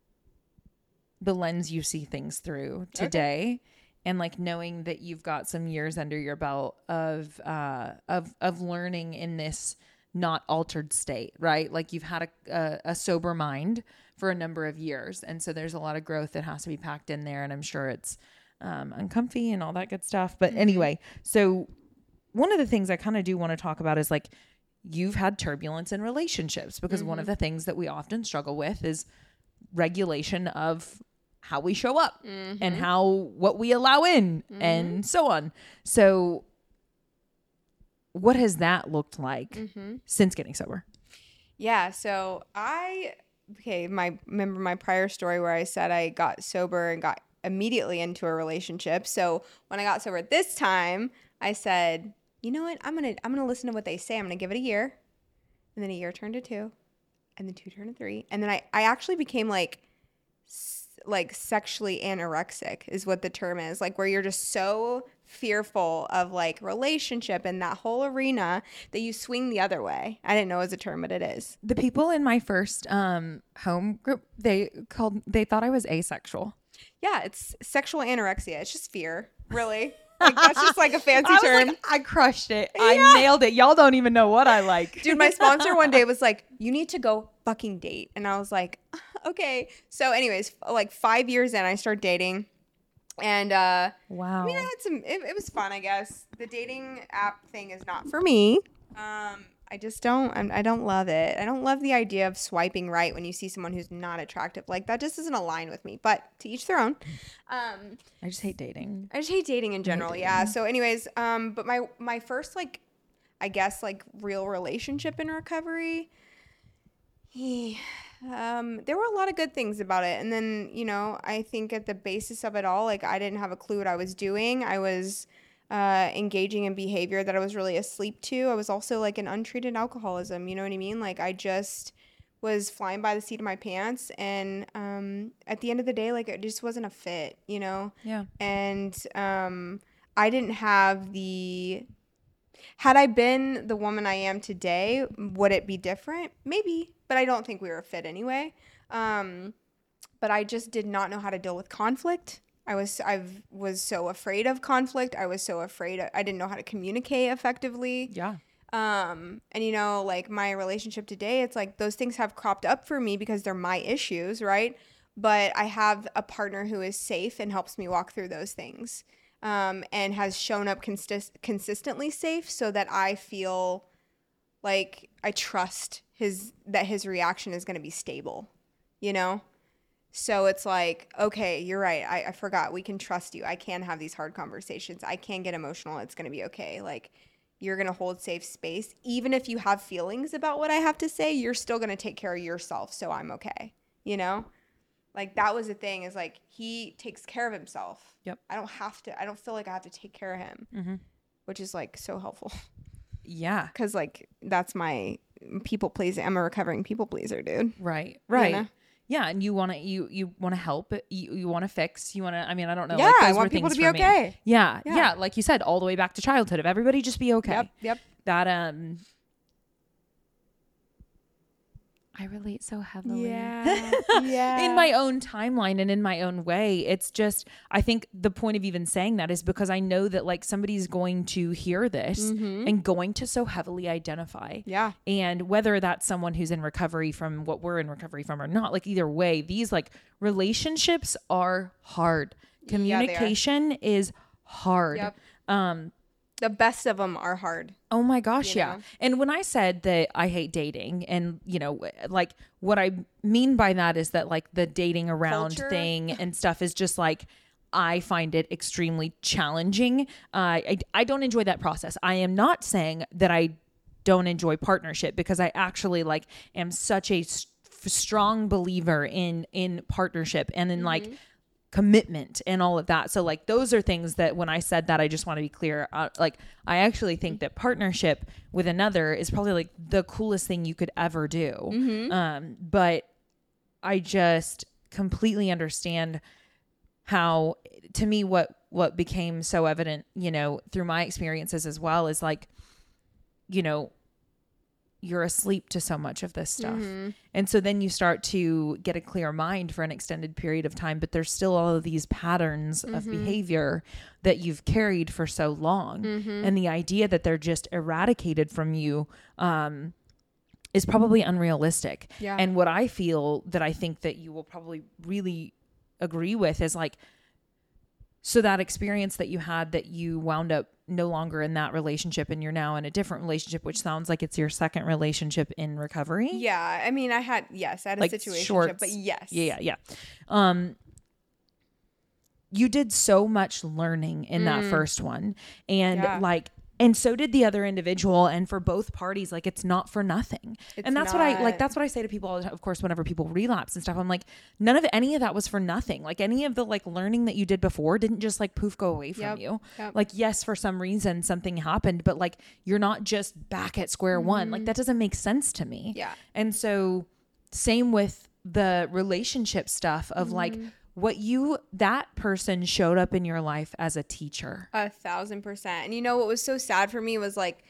the lens you see things through today. Okay. And like knowing that you've got some years under your belt of learning in this not altered state, right? Like you've had a sober mind for a number of years. And so there's a lot of growth that has to be packed in there. And I'm sure it's uncomfy and all that good stuff. But anyway, so one of the things I kind of do want to talk about is like, you've had turbulence in relationships because one of the things that we often struggle with is regulation of how we show up and what we allow in and so on. So what has that looked like since getting sober? Yeah. So remember my prior story where I said I got sober and got immediately into a relationship. So when I got sober this time, I said, you know what? I'm going to listen to what they say. I'm going to give it a year. And then a year turned to 2, and then 2 turned to 3. And then I actually became like sexually anorexic is what the term is, like where you're just so fearful of like relationship and that whole arena that you swing the other way. I didn't know it was a term, but it is. The people in my first home group, they thought I was asexual. Yeah, it's sexual anorexia. It's just fear, really. Like that's just like a fancy term. Like, I crushed it. Yeah. I nailed it. Y'all don't even know what I like. Dude, my sponsor one day was like, you need to go fucking date. And I was like, okay. So anyways, like 5 years in, I started dating. And wow. I mean, I had it was fun, I guess. The dating app thing is not for me. I just I don't love it. I don't love the idea of swiping right when you see someone who's not attractive. Like that just doesn't align with me, but to each their own. I just hate dating. I just hate dating in general. Yeah. So anyways, but my first, like, I guess like real relationship in recovery, there were a lot of good things about it. And then, you know, I think at the basis of it all, like I didn't have a clue what I was doing. I was engaging in behavior that I was really asleep to. I was also like an untreated alcoholism, you know what I mean? Like I just was flying by the seat of my pants, and at the end of the day, like it just wasn't a fit, you know? Yeah. And I didn't have had I been the woman I am today, would it be different? Maybe, but I don't think we were a fit anyway. But I just did not know how to deal with conflict. I was so afraid of conflict. I was so afraid. I didn't know how to communicate effectively. Yeah. And you know, like my relationship today, it's like those things have cropped up for me because they're my issues, right? But I have a partner who is safe and helps me walk through those things, and has shown up consistently safe, so that I feel like I trust that his reaction is going to be stable, you know? So it's like, okay, you're right. I forgot. We can trust you. I can have these hard conversations. I can get emotional. It's going to be okay. Like, you're going to hold safe space. Even if you have feelings about what I have to say, you're still going to take care of yourself. So I'm okay. You know? Like, that was the thing, is like, he takes care of himself. Yep. I don't feel like I have to take care of him, which is like so helpful. Yeah. Cause like, that's my people pleasing. I'm a recovering people pleaser, dude. Right. You know? Yeah, and you want to you want to help. You want to fix. You want to. I mean, I don't know. Yeah, like, those I were want people to things be for me. okay. Yeah. Like you said, all the way back to childhood. Of everybody just be okay. Yep. That I relate so heavily. Yeah. In my own timeline and in my own way. It's just, I think the point of even saying that is because I know that like somebody's going to hear this and going to so heavily identify. Yeah. And whether that's someone who's in recovery from what we're in recovery from or not, like either way, these like relationships are hard. Communication is hard. Yep. The best of them are hard. Oh my gosh, You yeah. know? And when I said that I hate dating, and you know, like what I mean by that is that like the dating around Culture. thing and stuff is just like, I find it extremely challenging. I don't enjoy that process. I am not saying that I don't enjoy partnership, because I actually like am such a strong believer in partnership and in like commitment and all of that. So like those are things that when I said that, I just want to be clear. Like I actually think that partnership with another is probably like the coolest thing you could ever do. But I just completely understand how, to me, what became so evident, you know, through my experiences as well, is like, you know, you're asleep to so much of this stuff. And so then you start to get a clear mind for an extended period of time, but there's still all of these patterns of behavior that you've carried for so long. And the idea that they're just eradicated from you, is probably unrealistic. Yeah. And what I feel that I think that you will probably really agree with is like, so that experience that you had, that you wound up no longer in that relationship and you're now in a different relationship, which sounds like it's your second relationship in recovery. Yeah. I mean, I had a Like situation, but yes. Yeah. You did so much learning in that first one, and like, and so did the other individual. And for both parties, like, it's not for nothing. And that's what I like. That's what I say to people all the time. Of course, whenever people relapse and stuff, I'm like, any of that was for nothing. Like, any of the like learning that you did before didn't just like poof go away from you. Like, yes, for some reason something happened, but like, you're not just back at square one. Like, that doesn't make sense to me. Yeah. And so same with the relationship stuff of like, that person showed up in your life as a teacher. 1,000%. And you know what was so sad for me was like,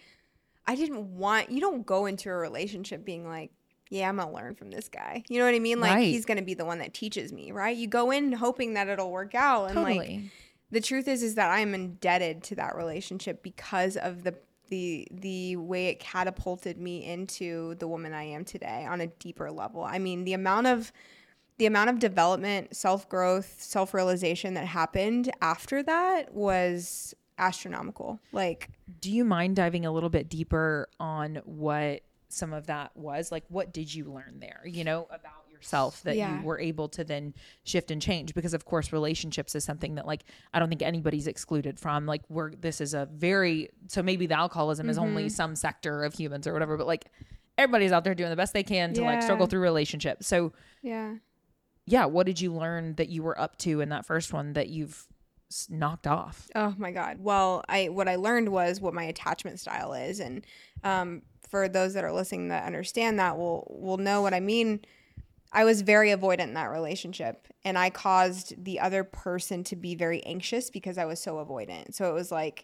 you don't go into a relationship being like, yeah, I'm gonna learn from this guy. You know what I mean? Like, he's gonna be the one that teaches me, right? You go in hoping that it'll work out. And like, the truth is that I'm indebted to that relationship because of the way it catapulted me into the woman I am today on a deeper level. I mean, the amount of development, self-growth, self-realization that happened after that was astronomical. Like, do you mind diving a little bit deeper on what some of that was? Like, what did you learn there, you know, about yourself that you were able to then shift and change? Because of course, relationships is something that like, I don't think anybody's excluded from. Like, this is so maybe the alcoholism is only some sector of humans or whatever, but like everybody's out there doing the best they can to like struggle through relationships. So yeah, what did you learn that you were up to in that first one that you've knocked off? Oh my God. Well, what I learned was what my attachment style is. And for those that are listening that understand that will know what I mean. I was very avoidant in that relationship, and I caused the other person to be very anxious because I was so avoidant. So it was like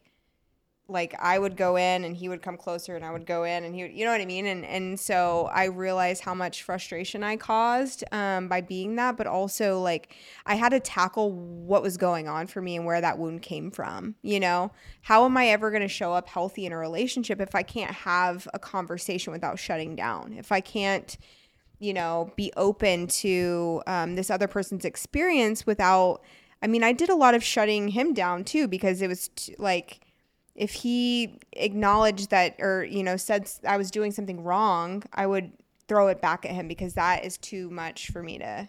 I would go in and he would come closer, and I would go in and he would, you know what I mean? And so I realized how much frustration I caused by being that, but also like I had to tackle what was going on for me and where that wound came from. You know, how am I ever going to show up healthy in a relationship if I can't have a conversation without shutting down? If I can't, you know, be open to this other person's experience without, I mean, I did a lot of shutting him down too, because it was like, if he acknowledged that, or, you know, said I was doing something wrong, I would throw it back at him because that is too much for me to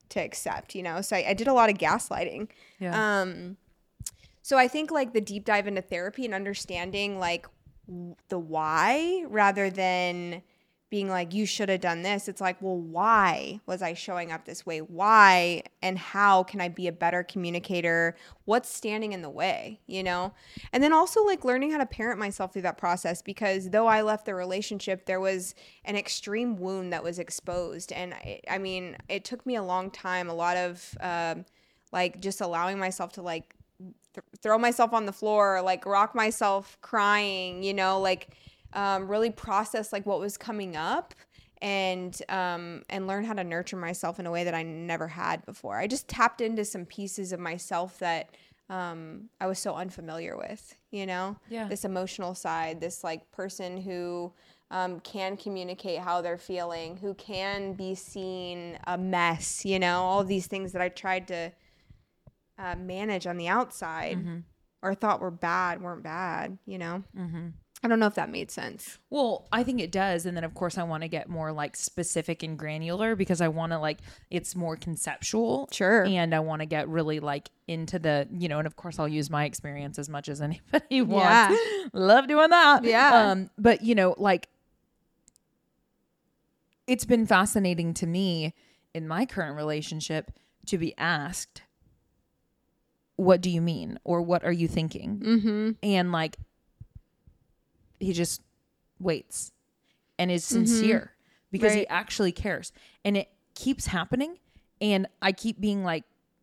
to accept, you know? So I did a lot of gaslighting. Yeah. So I think like the deep dive into therapy and understanding like the why rather than being like, you should have done this. It's like, well, why was I showing up this way? Why and how can I be a better communicator? What's standing in the way, you know? And then also like learning how to parent myself through that process, because though I left the relationship, there was an extreme wound that was exposed. And I mean, it took me a long time, a lot of like just allowing myself to like throw myself on the floor, like rock myself crying, you know, like really process like what was coming up and learn how to nurture myself in a way that I never had before. I just tapped into some pieces of myself that I was so unfamiliar with, you know, this emotional side, this like person who can communicate how they're feeling, who can be seen a mess, you know, all of these things that I tried to manage on the outside or thought were bad weren't bad, you know? I don't know if that made sense. Well, I think it does. And then of course I want to get more like specific and granular because I want to like, it's more conceptual. Sure. And I want to get really like into the, you know, and of course I'll use my experience as much as anybody wants. Love doing that. Yeah. But you know, like it's been fascinating to me in my current relationship to be asked, what do you mean? Or what are you thinking? And like, he just waits and is sincere because he actually cares. And it keeps happening. And I keep being like,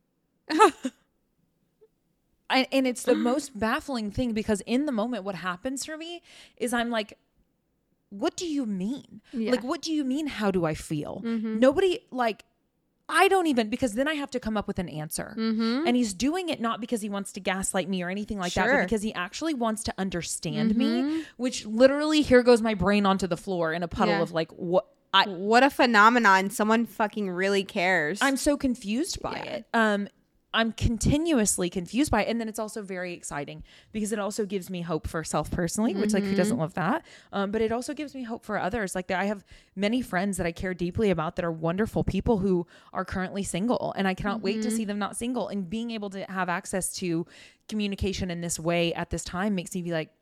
and it's the most baffling thing because in the moment, what happens for me is I'm like, what do you mean? Like, what do you mean? How do I feel? Nobody like, I don't even, because then I have to come up with an answer. And he's doing it not because he wants to gaslight me or anything like that, but because he actually wants to understand me, which literally here goes my brain onto the floor in a puddle of like, what a phenomenon. Someone fucking really cares. I'm so confused by it. I'm continuously confused by it. And then it's also very exciting because it also gives me hope for self personally, which like who doesn't love that? But it also gives me hope for others. Like I have many friends that I care deeply about that are wonderful people who are currently single. And I cannot wait to see them not single, and being able to have access to communication in this way at this time makes me be like,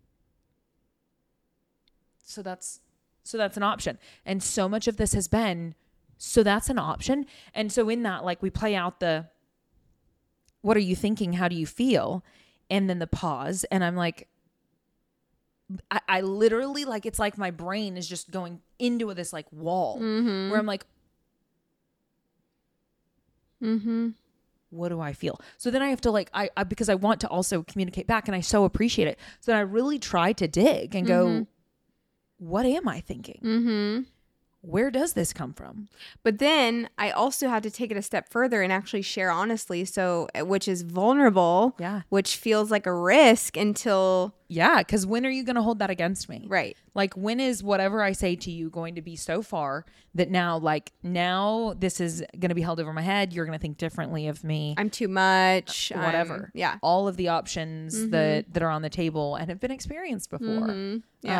so that's an option. And so much of this has been, so that's an option. And so in that, like we play out the, what are you thinking? How do you feel? And then the pause. And I'm like, I literally like, it's like my brain is just going into this like wall where I'm like, what do I feel? So then I have to like, I because I want to also communicate back and I so appreciate it. So then I really try to dig and go, what am I thinking? Where does this come from? But then I also had to take it a step further and actually share honestly. So, which is vulnerable, which feels like a risk until. Yeah. Cause when are you going to hold that against me? Right. Like when is whatever I say to you going to be so far that now this is going to be held over my head. You're going to think differently of me. I'm too much. Whatever. All of the options that are on the table and have been experienced before.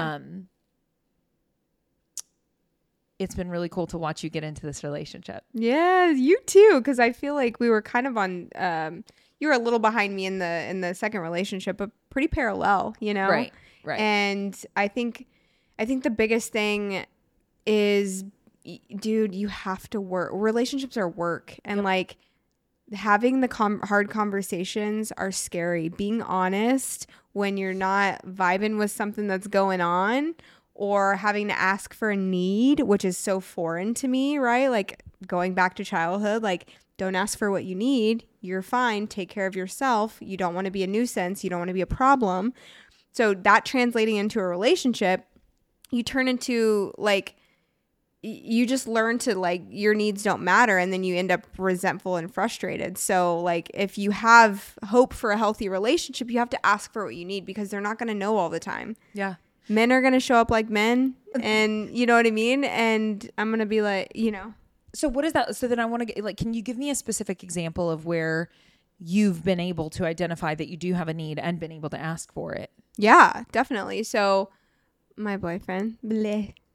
It's been really cool to watch you get into this relationship. Yeah, you too. Because I feel like we were kind of on. You were a little behind me in the second relationship, but pretty parallel. You know, right. And I think the biggest thing is, dude, you have to work. Relationships are work, and like having the hard conversations are scary. Being honest when you're not vibing with something that's going on. Or having to ask for a need, which is so foreign to me, right? Like going back to childhood, like don't ask for what you need. You're fine. Take care of yourself. You don't want to be a nuisance. You don't want to be a problem. So that translating into a relationship, you turn into like, you just learn to like your needs don't matter. And then you end up resentful and frustrated. So like if you have hope for a healthy relationship, you have to ask for what you need because they're not going to know all the time. Yeah. Men are going to show up like men and you know what I mean? And I'm going to be like, you know. So what is that? So then I want to get like, can you give me a specific example of where you've been able to identify that you do have a need and been able to ask for it? Yeah, definitely. So my boyfriend,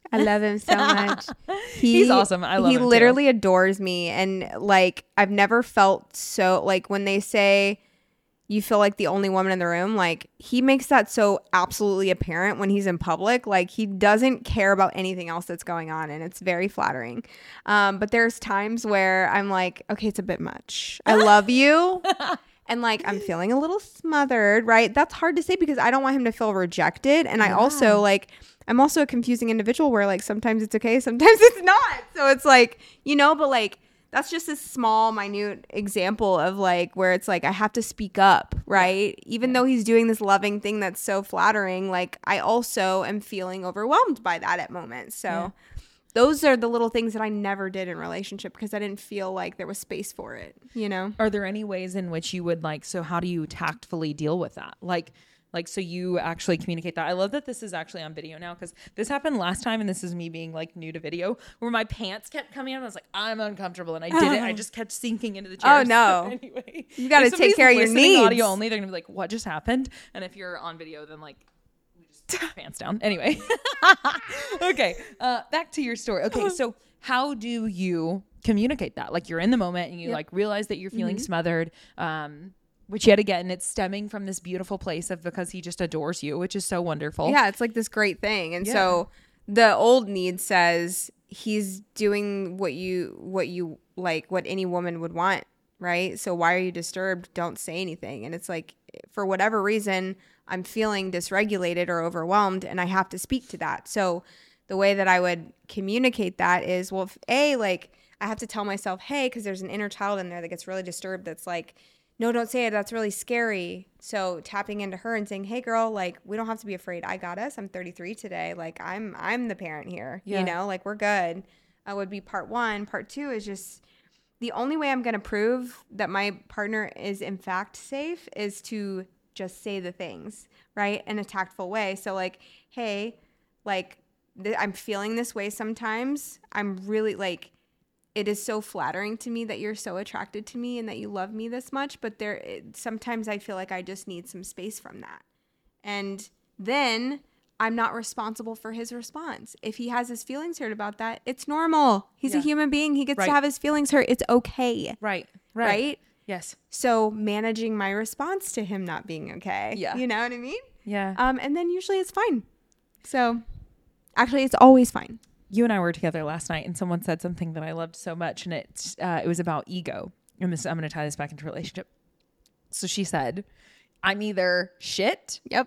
I love him so much. He's awesome. I love him He literally adores me. And like, I've never felt so, like when they say you feel like the only woman in the room, like he makes that so absolutely apparent when he's in public. Like he doesn't care about anything else that's going on. And it's very flattering. But there's times where I'm like, okay, it's a bit much. I love you. And like, I'm feeling a little smothered, right? That's hard to say because I don't want him to feel rejected. And I also like, I'm also a confusing individual where like sometimes it's okay, sometimes it's not. So it's like, you know, but like that's just a small, minute example of like where it's like I have to speak up, right? Even though he's doing this loving thing that's so flattering, like I also am feeling overwhelmed by that at moments. So those are the little things that I never did in relationship because I didn't feel like there was space for it, you know? Are there any ways in which you would like, so how do you tactfully deal with that? Like, so you actually communicate that. I love that this is actually on video now because this happened last time and this is me being like new to video where my pants kept coming out. I was like, I'm uncomfortable. And I didn't. I just kept sinking into the chair. Oh, no. So anyway. You got to take care of your needs. Audio only, they're going to be like, what just happened? And if you're on video, then like, we just put our pants down. Anyway. Okay. Back to your story. Okay. So how do you communicate that? Like you're in the moment and you like realize that you're feeling smothered. Which yet again, it's stemming from this beautiful place of because he just adores you, which is so wonderful. Yeah, it's like this great thing. And so the old need says he's doing what you like, what any woman would want, right? So why are you disturbed? Don't say anything. And it's like, for whatever reason, I'm feeling dysregulated or overwhelmed and I have to speak to that. So the way that I would communicate that is, well, like I have to tell myself, hey, because there's an inner child in there that gets really disturbed that's like, no, don't say it. That's really scary. So tapping into her and saying, hey, girl, like, we don't have to be afraid. I got us. I'm 33 today. Like, I'm the parent here. You know, like, we're good. Would be part one. Part two is just the only way I'm going to prove that my partner is, in fact, safe is to just say the things, right? In a tactful way. So, like, hey, like, I'm feeling this way sometimes. I'm really, like, it is so flattering to me that you're so attracted to me and that you love me this much. But sometimes I feel like I just need some space from that. And then I'm not responsible for his response. If he has his feelings hurt about that, it's normal. He's a human being. He gets to have his feelings hurt. It's okay. Right? Yes. So managing my response to him not being okay. Yeah. You know what I mean? Yeah. And then usually it's fine. So actually it's always fine. You and I were together last night and someone said something that I loved so much and it was about ego. And I'm going to tie this back into relationship. So she said, I'm either shit. Yep.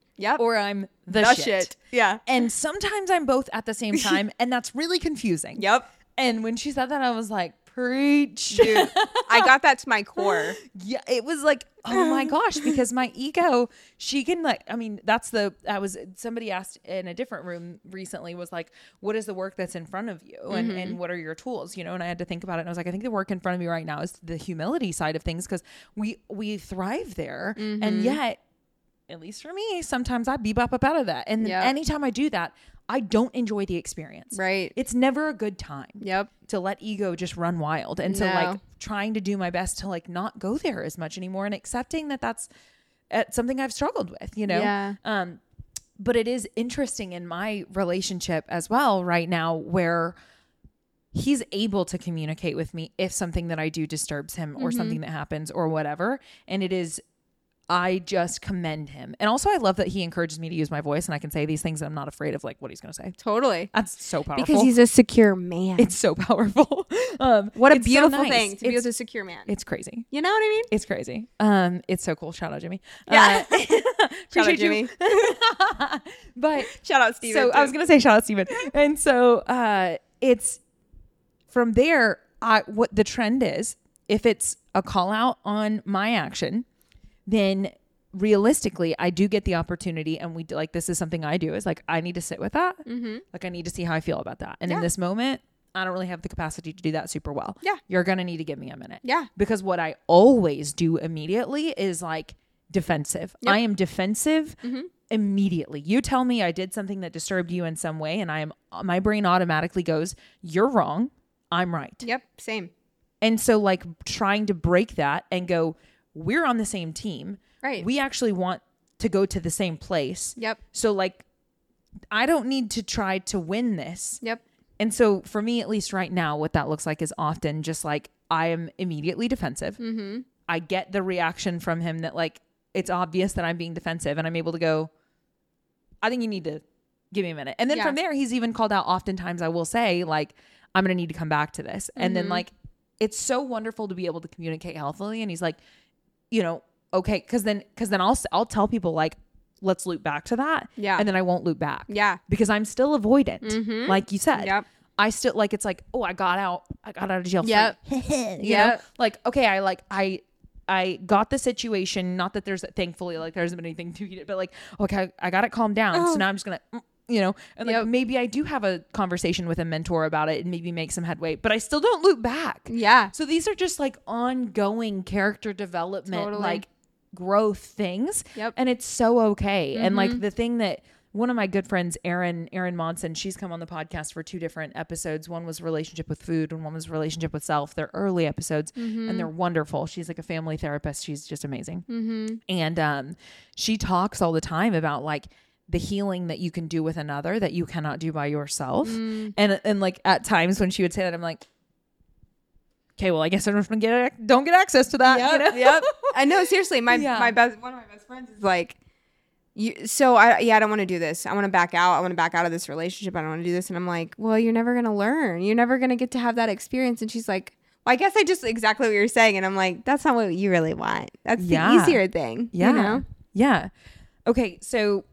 Or I'm the shit. Yeah. And sometimes I'm both at the same time. And that's really confusing. Yep. And when she said that, I was like, preach. Dude, I got that to my core. Yeah. It was like, oh my gosh, because my ego, she can like, I mean, somebody asked in a different room recently was like, what is the work that's in front of you? And what are your tools? You know, and I had to think about it. And I was like, I think the work in front of me right now is the humility side of things because we thrive there. And yet, at least for me, sometimes I bebop up out of that. And anytime I do that, I don't enjoy the experience. Right. It's never a good time. Yep. To let ego just run wild. And so like trying to do my best to like not go there as much anymore and accepting that that's something I've struggled with, you know? Yeah. But it is interesting in my relationship as well right now where he's able to communicate with me if something that I do disturbs him or something that happens or whatever. And I just commend him. And also I love that he encourages me to use my voice and I can say these things and I'm not afraid of like what he's going to say. Totally. That's so powerful. Because he's a secure man. It's so powerful. What a beautiful thing to be with a secure man. It's crazy. You know what I mean? It's crazy. It's so cool. Shout out Jimmy. Yeah. Shout out Jimmy. But shout out Steven. So I was going to say shout out Steven. And so it's from there, what the trend is, if it's a call out on my action, then realistically, I do get the opportunity and this is something I do is like, I need to sit with that. Like I need to see how I feel about that. And in this moment, I don't really have the capacity to do that super well. Yeah. You're going to need to give me a minute. Yeah. Because what I always do immediately is like defensive. Yep. I am defensive immediately. You tell me I did something that disturbed you in some way and my brain automatically goes, you're wrong. I'm right. Yep. Same. And so like trying to break that and go, we're on the same team. Right. We actually want to go to the same place. Yep. So like I don't need to try to win this. Yep. And so for me, at least right now, what that looks like is often just like I am immediately defensive. Mm-hmm. I get the reaction from him that like it's obvious that I'm being defensive, and I'm able to go, I think you need to give me a minute. And then from there, he's even called out oftentimes, I will say, like, I'm going to need to come back to this. And then like, it's so wonderful to be able to communicate healthily. And he's like, you know, okay. Cause then I'll tell people like, let's loop back to that. Yeah. And then I won't loop back. Yeah. Because I'm still avoidant. Like you said. Yep. I still like, it's like, oh, I got out of jail. Yep. You know? Like, okay. I got the situation. Not that there's thankfully like there hasn't been anything to it, but like, okay, I got it calmed down. So now I'm just going to, you know, and like maybe I do have a conversation with a mentor about it and maybe make some headway, but I still don't loop back. Yeah. So these are just like ongoing character development, like growth things. Yep. And it's so okay. And like the thing that one of my good friends, Erin Monson, she's come on the podcast for 2 different episodes. One was relationship with food and one was relationship with self. They're early episodes and they're wonderful. She's like a family therapist. She's just amazing. And she talks all the time about like the healing that you can do with another that you cannot do by yourself. And like at times when she would say that, I'm like, okay, well, I guess I don't get access to that. You know? Yep. I know. Seriously, one of my best friends is like, I don't want to do this. I want to back out. I want to back out of this relationship. I don't want to do this. And I'm like, well, you're never going to learn. You're never going to get to have that experience. And she's like, well, I guess I just exactly what you're saying. And I'm like, that's not what you really want. That's the easier thing. Yeah. You know? Yeah. Okay. So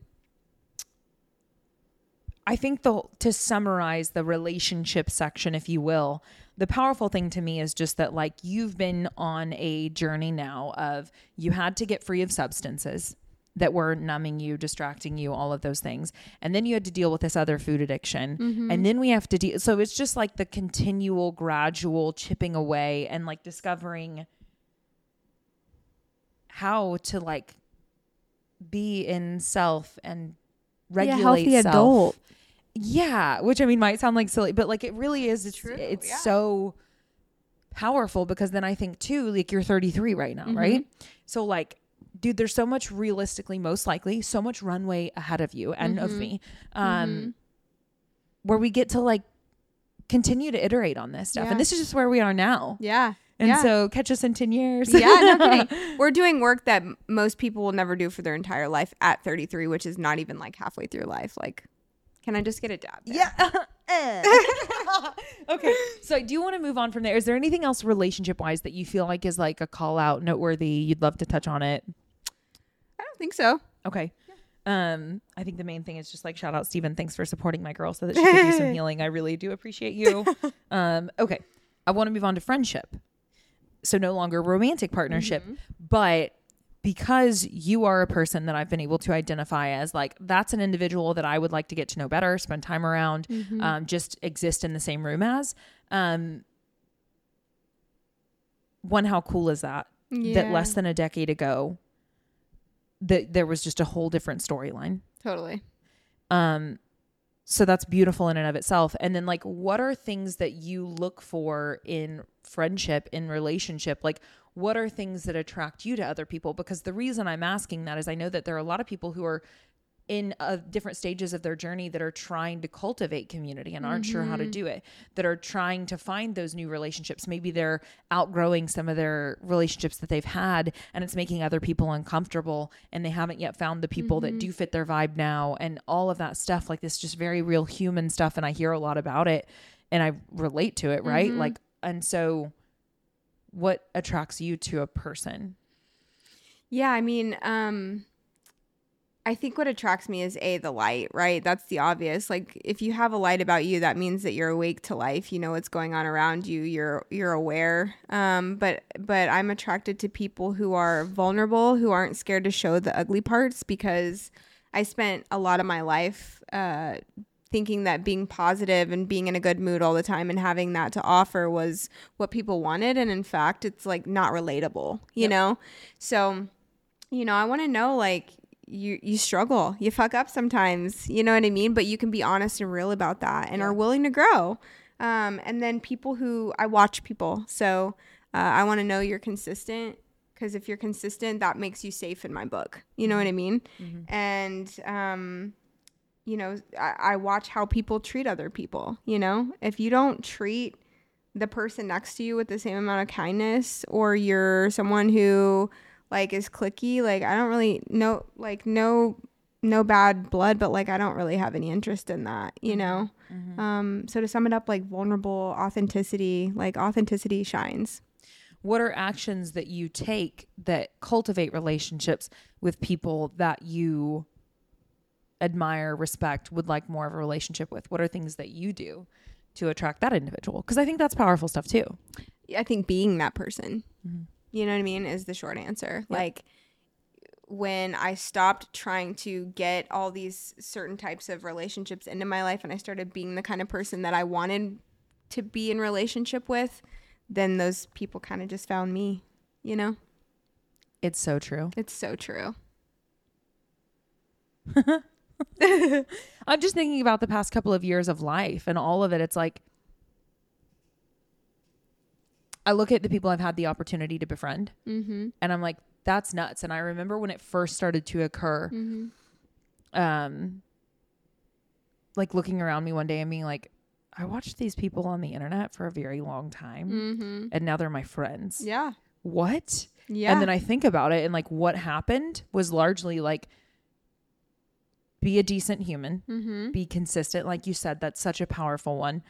I think to summarize the relationship section, if you will, the powerful thing to me is just that like you've been on a journey now of you had to get free of substances that were numbing you, distracting you, all of those things. And then you had to deal with this other food addiction. And then we have to deal. So it's just like the continual gradual chipping away and like discovering how to like be in self and regulate healthy self. adult. Yeah, which I mean might sound like silly, but like it really is. It's true. It's so powerful because then I think too, like you're 33 right now, right? So like, dude, there's so much realistically, most likely, so much runway ahead of you and of me, where we get to like continue to iterate on this stuff. And this is just where we are now. Yeah. And so catch us in 10 years. Yeah, no kidding. We're doing work that most people will never do for their entire life at 33, which is not even like halfway through life. Like, can I just get a dab there? Yeah. Okay. So I do want to move on from there. Is there anything else relationship wise that you feel like is like a call out, noteworthy? You'd love to touch on it? I don't think so. Okay. I think the main thing is just like shout out Steven. Thanks for supporting my girl so that she could do some healing. I really do appreciate you. Okay. I want to move on to friendship. So no longer romantic partnership, but because you are a person that I've been able to identify as like, that's an individual that I would like to get to know better, spend time around, just exist in the same room as, one, how cool is that? Yeah. That less than a decade ago, that there was just a whole different storyline. Totally. So that's beautiful in and of itself. And then like, what are things that you look for in friendship, in relationship? Like, what are things that attract you to other people? Because the reason I'm asking that is I know that there are a lot of people who are in different stages of their journey that are trying to cultivate community and aren't sure how to do it, that are trying to find those new relationships. Maybe they're outgrowing some of their relationships that they've had and it's making other people uncomfortable and they haven't yet found the people that do fit their vibe now and all of that stuff, like this just very real human stuff. And I hear a lot about it and I relate to it, right? Like, and so what attracts you to a person? Yeah, I mean, I think what attracts me is the light, right? That's the obvious. Like if you have a light about you, that means that you're awake to life. You know what's going on around you. You're aware. But I'm attracted to people who are vulnerable, who aren't scared to show the ugly parts, because I spent a lot of my life thinking that being positive and being in a good mood all the time and having that to offer was what people wanted. And in fact, it's like not relatable, you know? So, you know, I want to know, like, you struggle, you fuck up sometimes, you know what I mean? But you can be honest and real about that and are willing to grow. And then people who, I watch people. So I want to know you're consistent, because if you're consistent, that makes you safe in my book. You know what I mean? And, you know, I watch how people treat other people, you know? If you don't treat the person next to you with the same amount of kindness, or you're someone who like is cliquey, like I don't really know, like no bad blood, but like I don't really have any interest in that, you know? So to sum it up, like vulnerable authenticity, like authenticity shines. What are actions that you take that cultivate relationships with people that you admire, respect, would like more of a relationship with? What are things that you do to attract that individual? Because I think that's powerful stuff too. I think being that person, you know what I mean, is the short answer. Yep. Like when I stopped trying to get all these certain types of relationships into my life and I started being the kind of person that I wanted to be in relationship with, then those people kind of just found me, you know? It's so true. It's so true. I'm just thinking about the past couple of years of life and all of it. It's like, I look at the people I've had the opportunity to befriend and I'm like, that's nuts. And I remember when it first started to occur, like looking around me one day and being like, I watched these people on the internet for a very long time and now they're my friends. Yeah. What? Yeah. And then I think about it and like what happened was largely like, be a decent human, be consistent. Like you said, that's such a powerful one.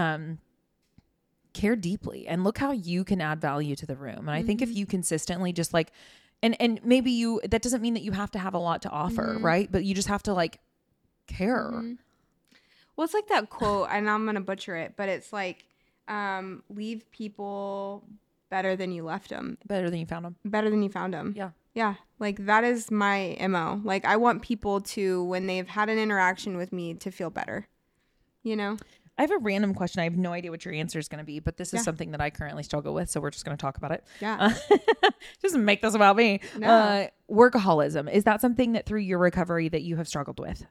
Care deeply and look how you can add value to the room. And I think if you consistently just like, and maybe that doesn't mean that you have to have a lot to offer, right? But you just have to like care. Well, it's like that quote, and I'm going to butcher it, but it's like, leave people better than you left them. Better than you found them. Better than you found them. Yeah. Yeah. Like that is my MO. Like I want people to, when they've had an interaction with me, to feel better, you know? I have a random question. I have no idea what your answer is going to be, but this is something that I currently struggle with. So we're just going to talk about it. Yeah. Just make this about me. No. Workaholism. Is that something that through your recovery that you have struggled with?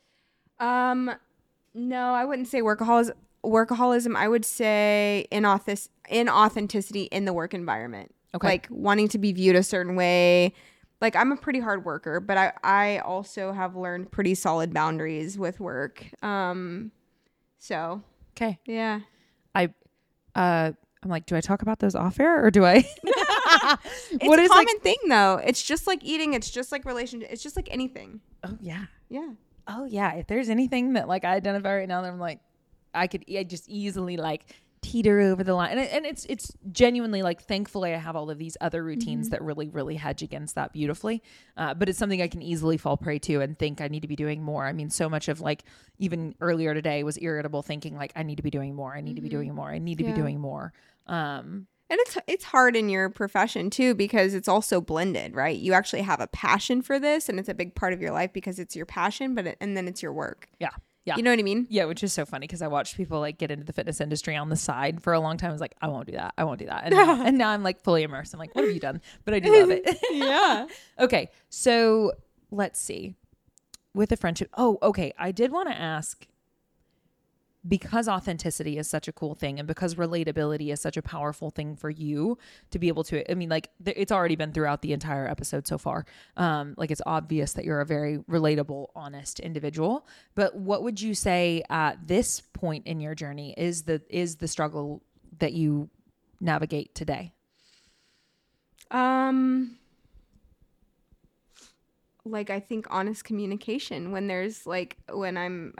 No, I wouldn't say workaholism. I would say inauthenticity in the work environment. Okay. Like wanting to be viewed a certain way. Like I'm a pretty hard worker, but I also have learned pretty solid boundaries with work. So Okay. yeah. I'm like, do I talk about those off air or do I? It's a common thing though. It's just like eating. It's just like relationship. It's just like anything. Oh yeah. Yeah. Oh yeah. If there's anything that like I identify right now that I'm like, I just easily like teeter over the line. And it's genuinely like, thankfully I have all of these other routines that really, really hedge against that beautifully. But it's something I can easily fall prey to and think I need to be doing more. I mean, so much of like, even earlier today was irritable thinking like, I need to be doing more. I need to be doing more. I need to be doing more. And it's hard in your profession too, because it's also blended, right? You actually have a passion for this and it's a big part of your life because it's your passion, and then it's your work. Yeah. Yeah. You know what I mean? Yeah, which is so funny because I watched people like get into the fitness industry on the side for a long time. I was like, I won't do that. I won't do that. And now I'm like fully immersed. I'm like, what have you done? But I do love it. Yeah. Okay. So let's see. With a friendship. Oh, okay. I did want to ask, because authenticity is such a cool thing and because relatability is such a powerful thing for you to be able to, I mean, like it's already been throughout the entire episode so far. Like it's obvious that you're a very relatable, honest individual, but what would you say at this point in your journey is the struggle that you navigate today? Like I think honest communication when there's like, when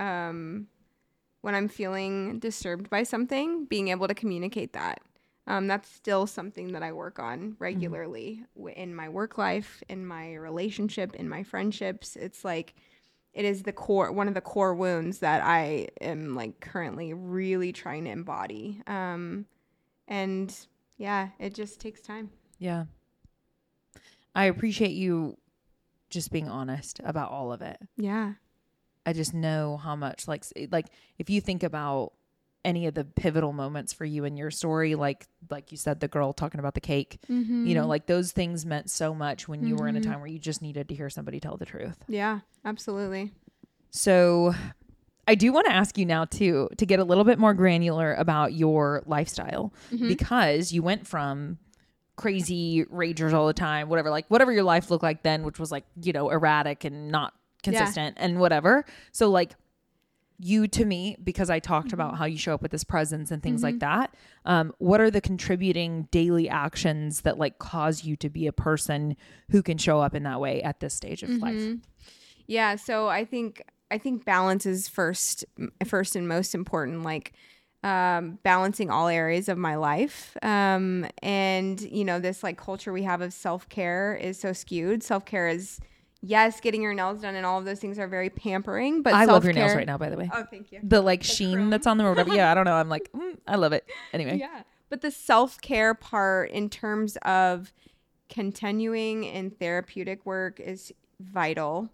I'm feeling disturbed by something, being able to communicate that. That's still something that I work on regularly in my work life, in my relationship, in my friendships. It's like, it is one of the core wounds that I am like currently really trying to embody. And yeah, it just takes time. Yeah. I appreciate you just being honest about all of it. Yeah. I just know how much like if you think about any of the pivotal moments for you in your story, like you said, the girl talking about the cake, you know, like those things meant so much when you were in a time where you just needed to hear somebody tell the truth. Yeah, absolutely. So I do want to ask you now too, to get a little bit more granular about your lifestyle, because you went from crazy ragers all the time, whatever your life looked like then, which was like, you know, erratic and not consistent and whatever. So like you to me, because I talked about how you show up with this presence and things like that. What are the contributing daily actions that like cause you to be a person who can show up in that way at this stage of life? Yeah. So I think balance is first and most important, like balancing all areas of my life. And you know, this like culture we have of self-care is so skewed. Self-care is, yes, getting your nails done and all of those things are very pampering, but I love your nails right now, by the way. Oh, thank you. The like sheen chrome that's on them or whatever. Yeah, I don't know. I'm like, I love it. Anyway. Yeah. But the self-care part in terms of continuing in therapeutic work is vital.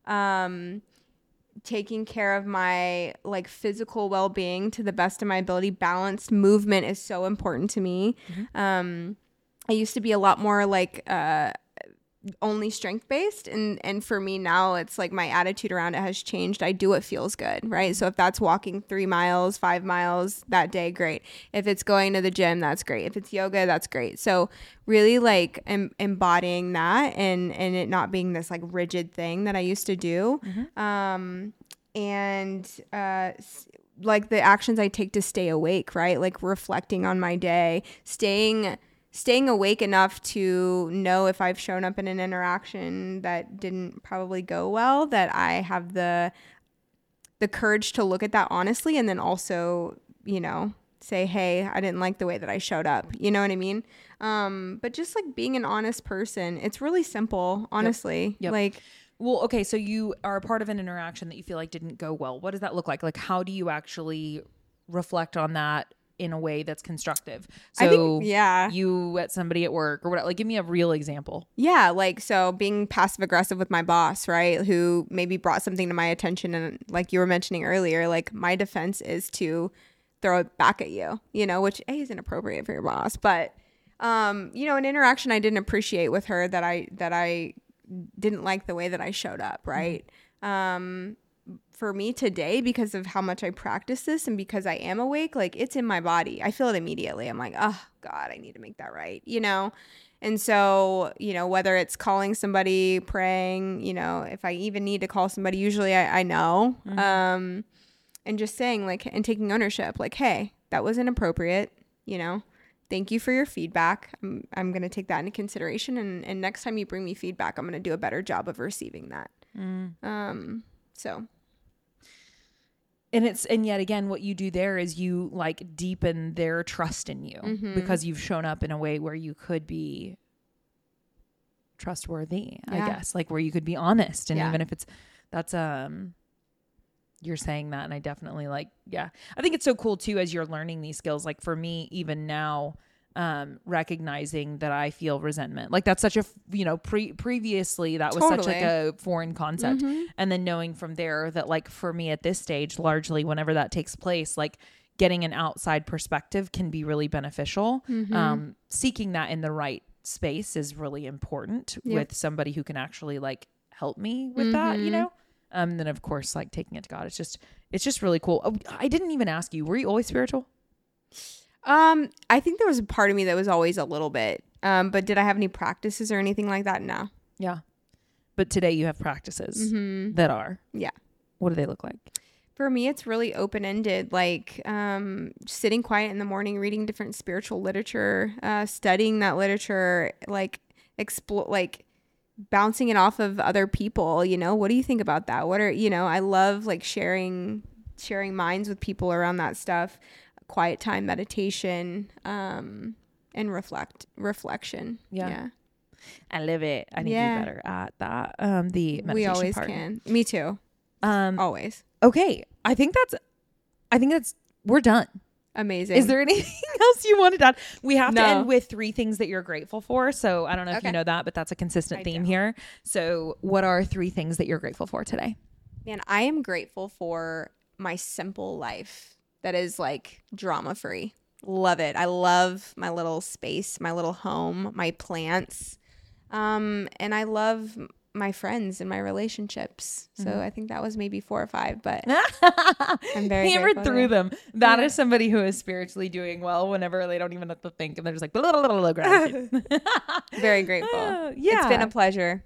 Taking care of my like physical well-being to the best of my ability. Balanced movement is so important to me. I used to be a lot more like only strength based, and for me now it's like my attitude around it has changed. I do what feels good, right? So if that's walking 3 miles, 5 miles that day, great. If it's going to the gym, that's great. If it's yoga, that's great. So really like embodying that and it not being this like rigid thing that I used to do. Like the actions I take to stay awake, right? Like reflecting on my day, staying awake enough to know if I've shown up in an interaction that didn't probably go well, that I have the courage to look at that honestly, and then also, you know, say, hey, I didn't like the way that I showed up. You know what I mean? But just like being an honest person, it's really simple, honestly. Yep. Like, well, okay, so you are a part of an interaction that you feel like didn't go well. What does that look like? Like, how do you actually reflect on that in a way that's constructive? So I think, you at somebody at work or whatever, like give me a real example. Yeah, like so being passive aggressive with my boss, right? Who maybe brought something to my attention, and like you were mentioning earlier, like my defense is to throw it back at you, you know, which is inappropriate for your boss, but you know, an interaction I didn't appreciate with her that I didn't like the way that I showed up, right? For me today, because of how much I practice this and because I am awake, like it's in my body. I feel it immediately. I'm like, oh God, I need to make that right, you know? And so, you know, whether it's calling somebody, praying, you know, if I even need to call somebody, usually I know. And just saying like, and taking ownership, like, hey, that was inappropriate, you know? Thank you for your feedback. I'm going to take that into consideration. And next time you bring me feedback, I'm going to do a better job of receiving that. So. And yet again, what you do there is you like deepen their trust in you because you've shown up in a way where you could be trustworthy, I guess, like where you could be honest. And even if that's you're saying that. And I definitely like, I think it's so cool too, as you're learning these skills, like for me, even now, recognizing that I feel resentment, like that's such a, you know, previously that was such like a foreign concept. And then knowing from there that like for me at this stage, largely whenever that takes place, like getting an outside perspective can be really beneficial. Seeking that in the right space is really important with somebody who can actually like help me with that, you know? Then of course, like taking it to God, it's just really cool. Oh, I didn't even ask you, were you always spiritual? I think there was a part of me that was always a little bit, but did I have any practices or anything like that? No. Yeah. But today you have practices that are. Yeah. What do they look like? For me, it's really open-ended, like sitting quiet in the morning, reading different spiritual literature, studying that literature, like bouncing it off of other people, you know, what do you think about that? What are, you know, I love like sharing minds with people around that stuff, quiet time, meditation, and reflection. Yeah. I live it. I need to be better at that. The meditation we always part. can. Me too. Always. Okay. I think that's, we're done. Amazing. Is there anything else you wanted to add? We have to end with 3 things that you're grateful for. So I don't know if you know that, but that's a consistent theme here. So what are 3 things that you're grateful for today? Man, I am grateful for my simple life that is like drama free. Love it. I love my little space, my little home, my plants. And I love my friends and my relationships. So I think that was maybe 4 or 5, but I'm very hammered through them. That is somebody who is spiritually doing well whenever they don't even have to think and they're just like blah, blah, blah, blah, gratitude. Very grateful. It's been a pleasure.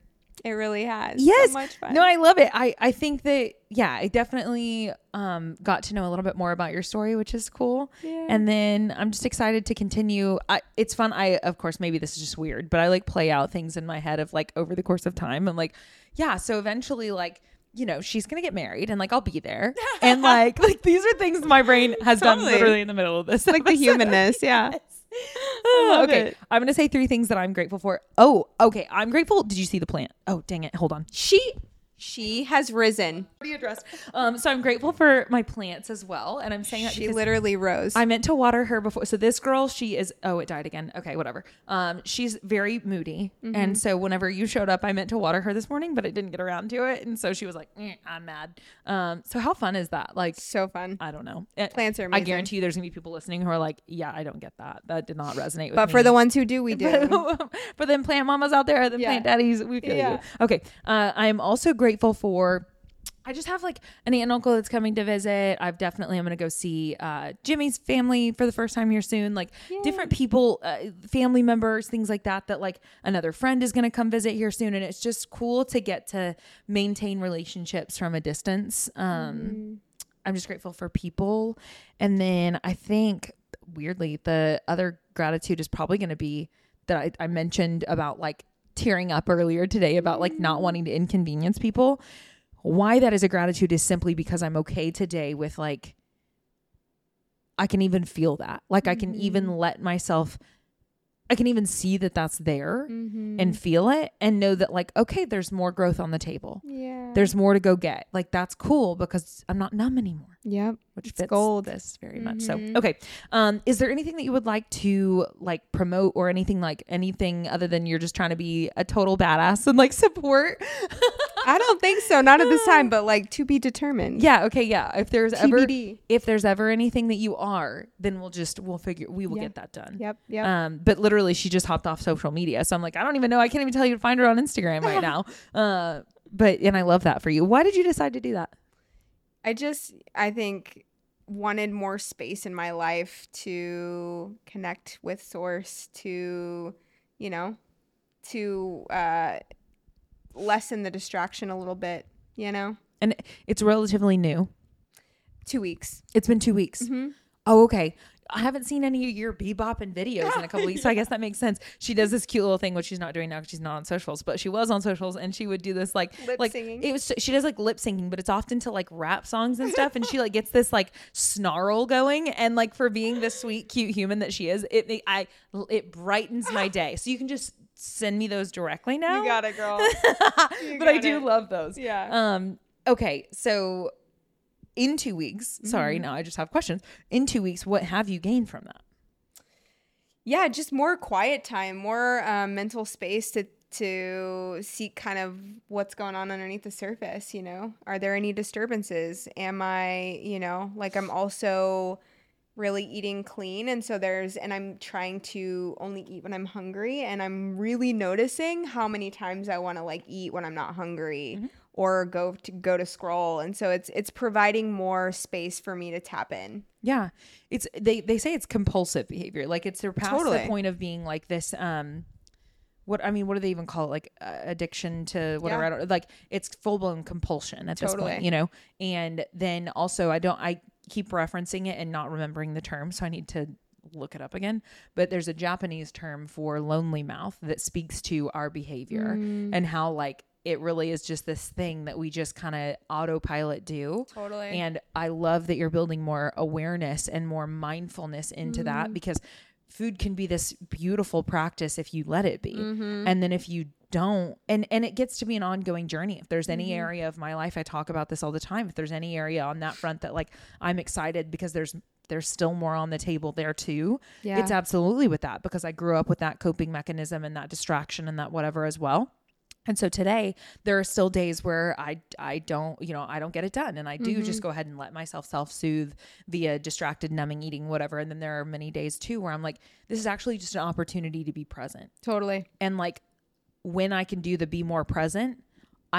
It really has. Yes. So much fun. No, I love it. I think that, yeah, I definitely got to know a little bit more about your story, which is cool. Yeah. And then I'm just excited to continue. It's fun. Of course, maybe this is just weird, but I like play out things in my head of like over the course of time. I'm like, yeah, so eventually like, you know, she's going to get married and like, I'll be there. And like these are things my brain has done literally in the middle of this. Like the humanness. Yeah. Okay. I'm going to say 3 things that I'm grateful for. Oh, okay. I'm grateful. Did you see the plant? Oh, dang it. Hold on. She has risen. What are you addressed? So I'm grateful for my plants as well. And I'm saying that She because literally rose. I meant to water her before. So this girl, she is, oh, it died again. Okay, whatever. She's very moody. And so whenever you showed up, I meant to water her this morning, but I didn't get around to it. And so she was like, I'm mad. So how fun is that? Like, so fun. I don't know. Plants are amazing. I guarantee you there's gonna be people listening who are like, yeah, I don't get that. That did not resonate with me. But for the ones who do, we do. For them plant mamas out there, the plant daddies, we feel you. Okay. I'm also grateful for, I just have like an aunt and uncle that's coming to visit. I'm going to go see Jimmy's family for the first time here soon. Like different people, family members, things like that, that like another friend is going to come visit here soon. And it's just cool to get to maintain relationships from a distance. I'm just grateful for people. And then I think weirdly, the other gratitude is probably going to be that I mentioned about like tearing up earlier today about like not wanting to inconvenience people. Why that is a gratitude is simply because I'm okay today with like, I can even feel that. Like I can even let myself, I can even see that that's there and feel it and know that like, okay, there's more growth on the table. Yeah. There's more to go get. Like that's cool because I'm not numb anymore. Yep. Which it's fits gold. This very much. So, okay. Is there anything that you would like to like promote or anything other than you're just trying to be a total badass and like support? I don't think so. Not at this time, but like to be determined. Yeah. Okay. Yeah. If there's TBD. if there's ever anything that you are, then we will get that done. Yep. Yep. But literally she just hopped off social media. So I'm like, I don't even know. I can't even tell you to find her on Instagram right now. And I love that for you. Why did you decide to do that? I think wanted more space in my life to connect with source, to lessen the distraction a little bit, And it's relatively new. 2 weeks. It's been 2 weeks. Oh, okay. I haven't seen any of your bebopping videos in a couple weeks, so I guess that makes sense. She does this cute little thing, which she's not doing now because she's not on socials, but she was on socials, and she would do this lip singing. She does like lip syncing, but it's often to like rap songs and stuff, and she like gets this like snarl going, and like for being the sweet, cute human that she is, it brightens my day. So you can just send me those directly now. You got it, girl. But I do love those. Yeah. Okay, so. In 2 weeks, sorry, now I just have questions. In 2 weeks, what have you gained from that? Yeah, just more quiet time, more mental space to see kind of what's going on underneath the surface, Are there any disturbances? Am I, I'm also really eating clean. And so I'm trying to only eat when I'm hungry. And I'm really noticing how many times I want to like eat when I'm not hungry. Or go to scroll. And so it's providing more space for me to tap in. Yeah. It's they say it's compulsive behavior. Like it's surpassed the point of being like this what do they even call it? Like addiction to whatever. Yeah. I don't like it's full blown compulsion at this point, And then also I keep referencing it and not remembering the term, so I need to look it up again. But there's a Japanese term for lonely mouth that speaks to our behavior and how like it really is just this thing that we just kind of autopilot do. Totally. And I love that you're building more awareness and more mindfulness into that, because food can be this beautiful practice if you let it be. And then if you don't, and it gets to be an ongoing journey. If there's any area of my life, I talk about this all the time. If there's any area on that front that like I'm excited because there's still more on the table there too. Yeah. It's absolutely with that, because I grew up with that coping mechanism and that distraction and that whatever as well. And so today there are still days where I don't get it done. And I do just go ahead and let myself self-soothe via distracted, numbing, eating, whatever. And then there are many days too where I'm like, this is actually just an opportunity to be present. Totally. And like when I can do the be more present, I'm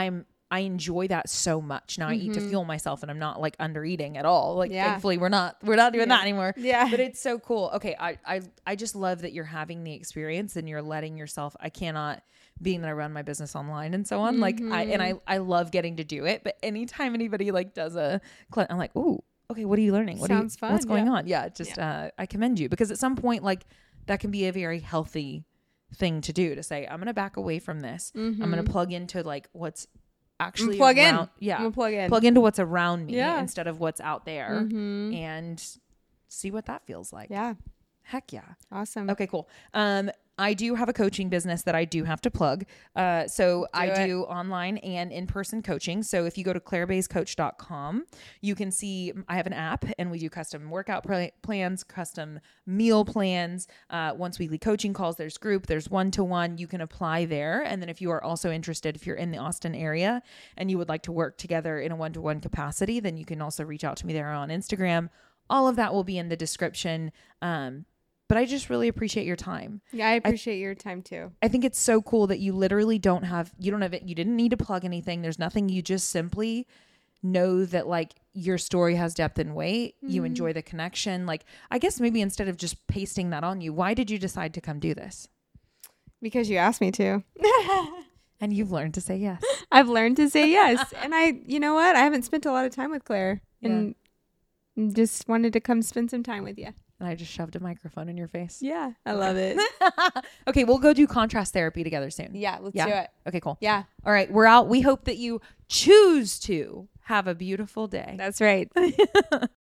I enjoy that so much. Now I eat to fuel myself and I'm not like under eating at all. Like thankfully we're not doing that anymore. Yeah. But it's so cool. Okay. I just love that you're having the experience and you're letting yourself, I cannot, being that I run my business online and so on, like I love getting to do it. But anytime anybody like does I'm like, ooh, okay, what are you learning? Sounds fun. What's going on? Yeah. Just, I commend you, because at some point, like that can be a very healthy thing to do, to say, I'm going to back away from this. I'm going to plug into like what's actually plug around, in. yeah, I'm gonna plug in. plug into what's around me Yeah. instead of what's out there, and see what that feels like. Yeah. Heck yeah. Awesome. Okay, cool. I do have a coaching business that I do have to plug. So I do online and in-person coaching. So if you go to clairebayscoach.com, you can see I have an app and we do custom workout plans, custom meal plans, once weekly coaching calls. There's group, there's one-to-one. You can apply there. And then if you are also interested, if you're in the Austin area and you would like to work together in a one-to-one capacity, then you can also reach out to me there on Instagram. All of that will be in the description. But I just really appreciate your time. Yeah, I appreciate your time too. I think it's so cool that you literally you didn't need to plug anything. There's nothing. You just simply know that like your story has depth and weight. You enjoy the connection. Like, I guess maybe instead of just pasting that on you, why did you decide to come do this? Because you asked me to. And you've learned to say yes. I've learned to say yes. And you know what? I haven't spent a lot of time with Claire and just wanted to come spend some time with you. And I just shoved a microphone in your face. Yeah, I love it. Okay, we'll go do contrast therapy together soon. Yeah, let's do it. Okay, cool. Yeah. All right, we're out. We hope that you choose to have a beautiful day. That's right.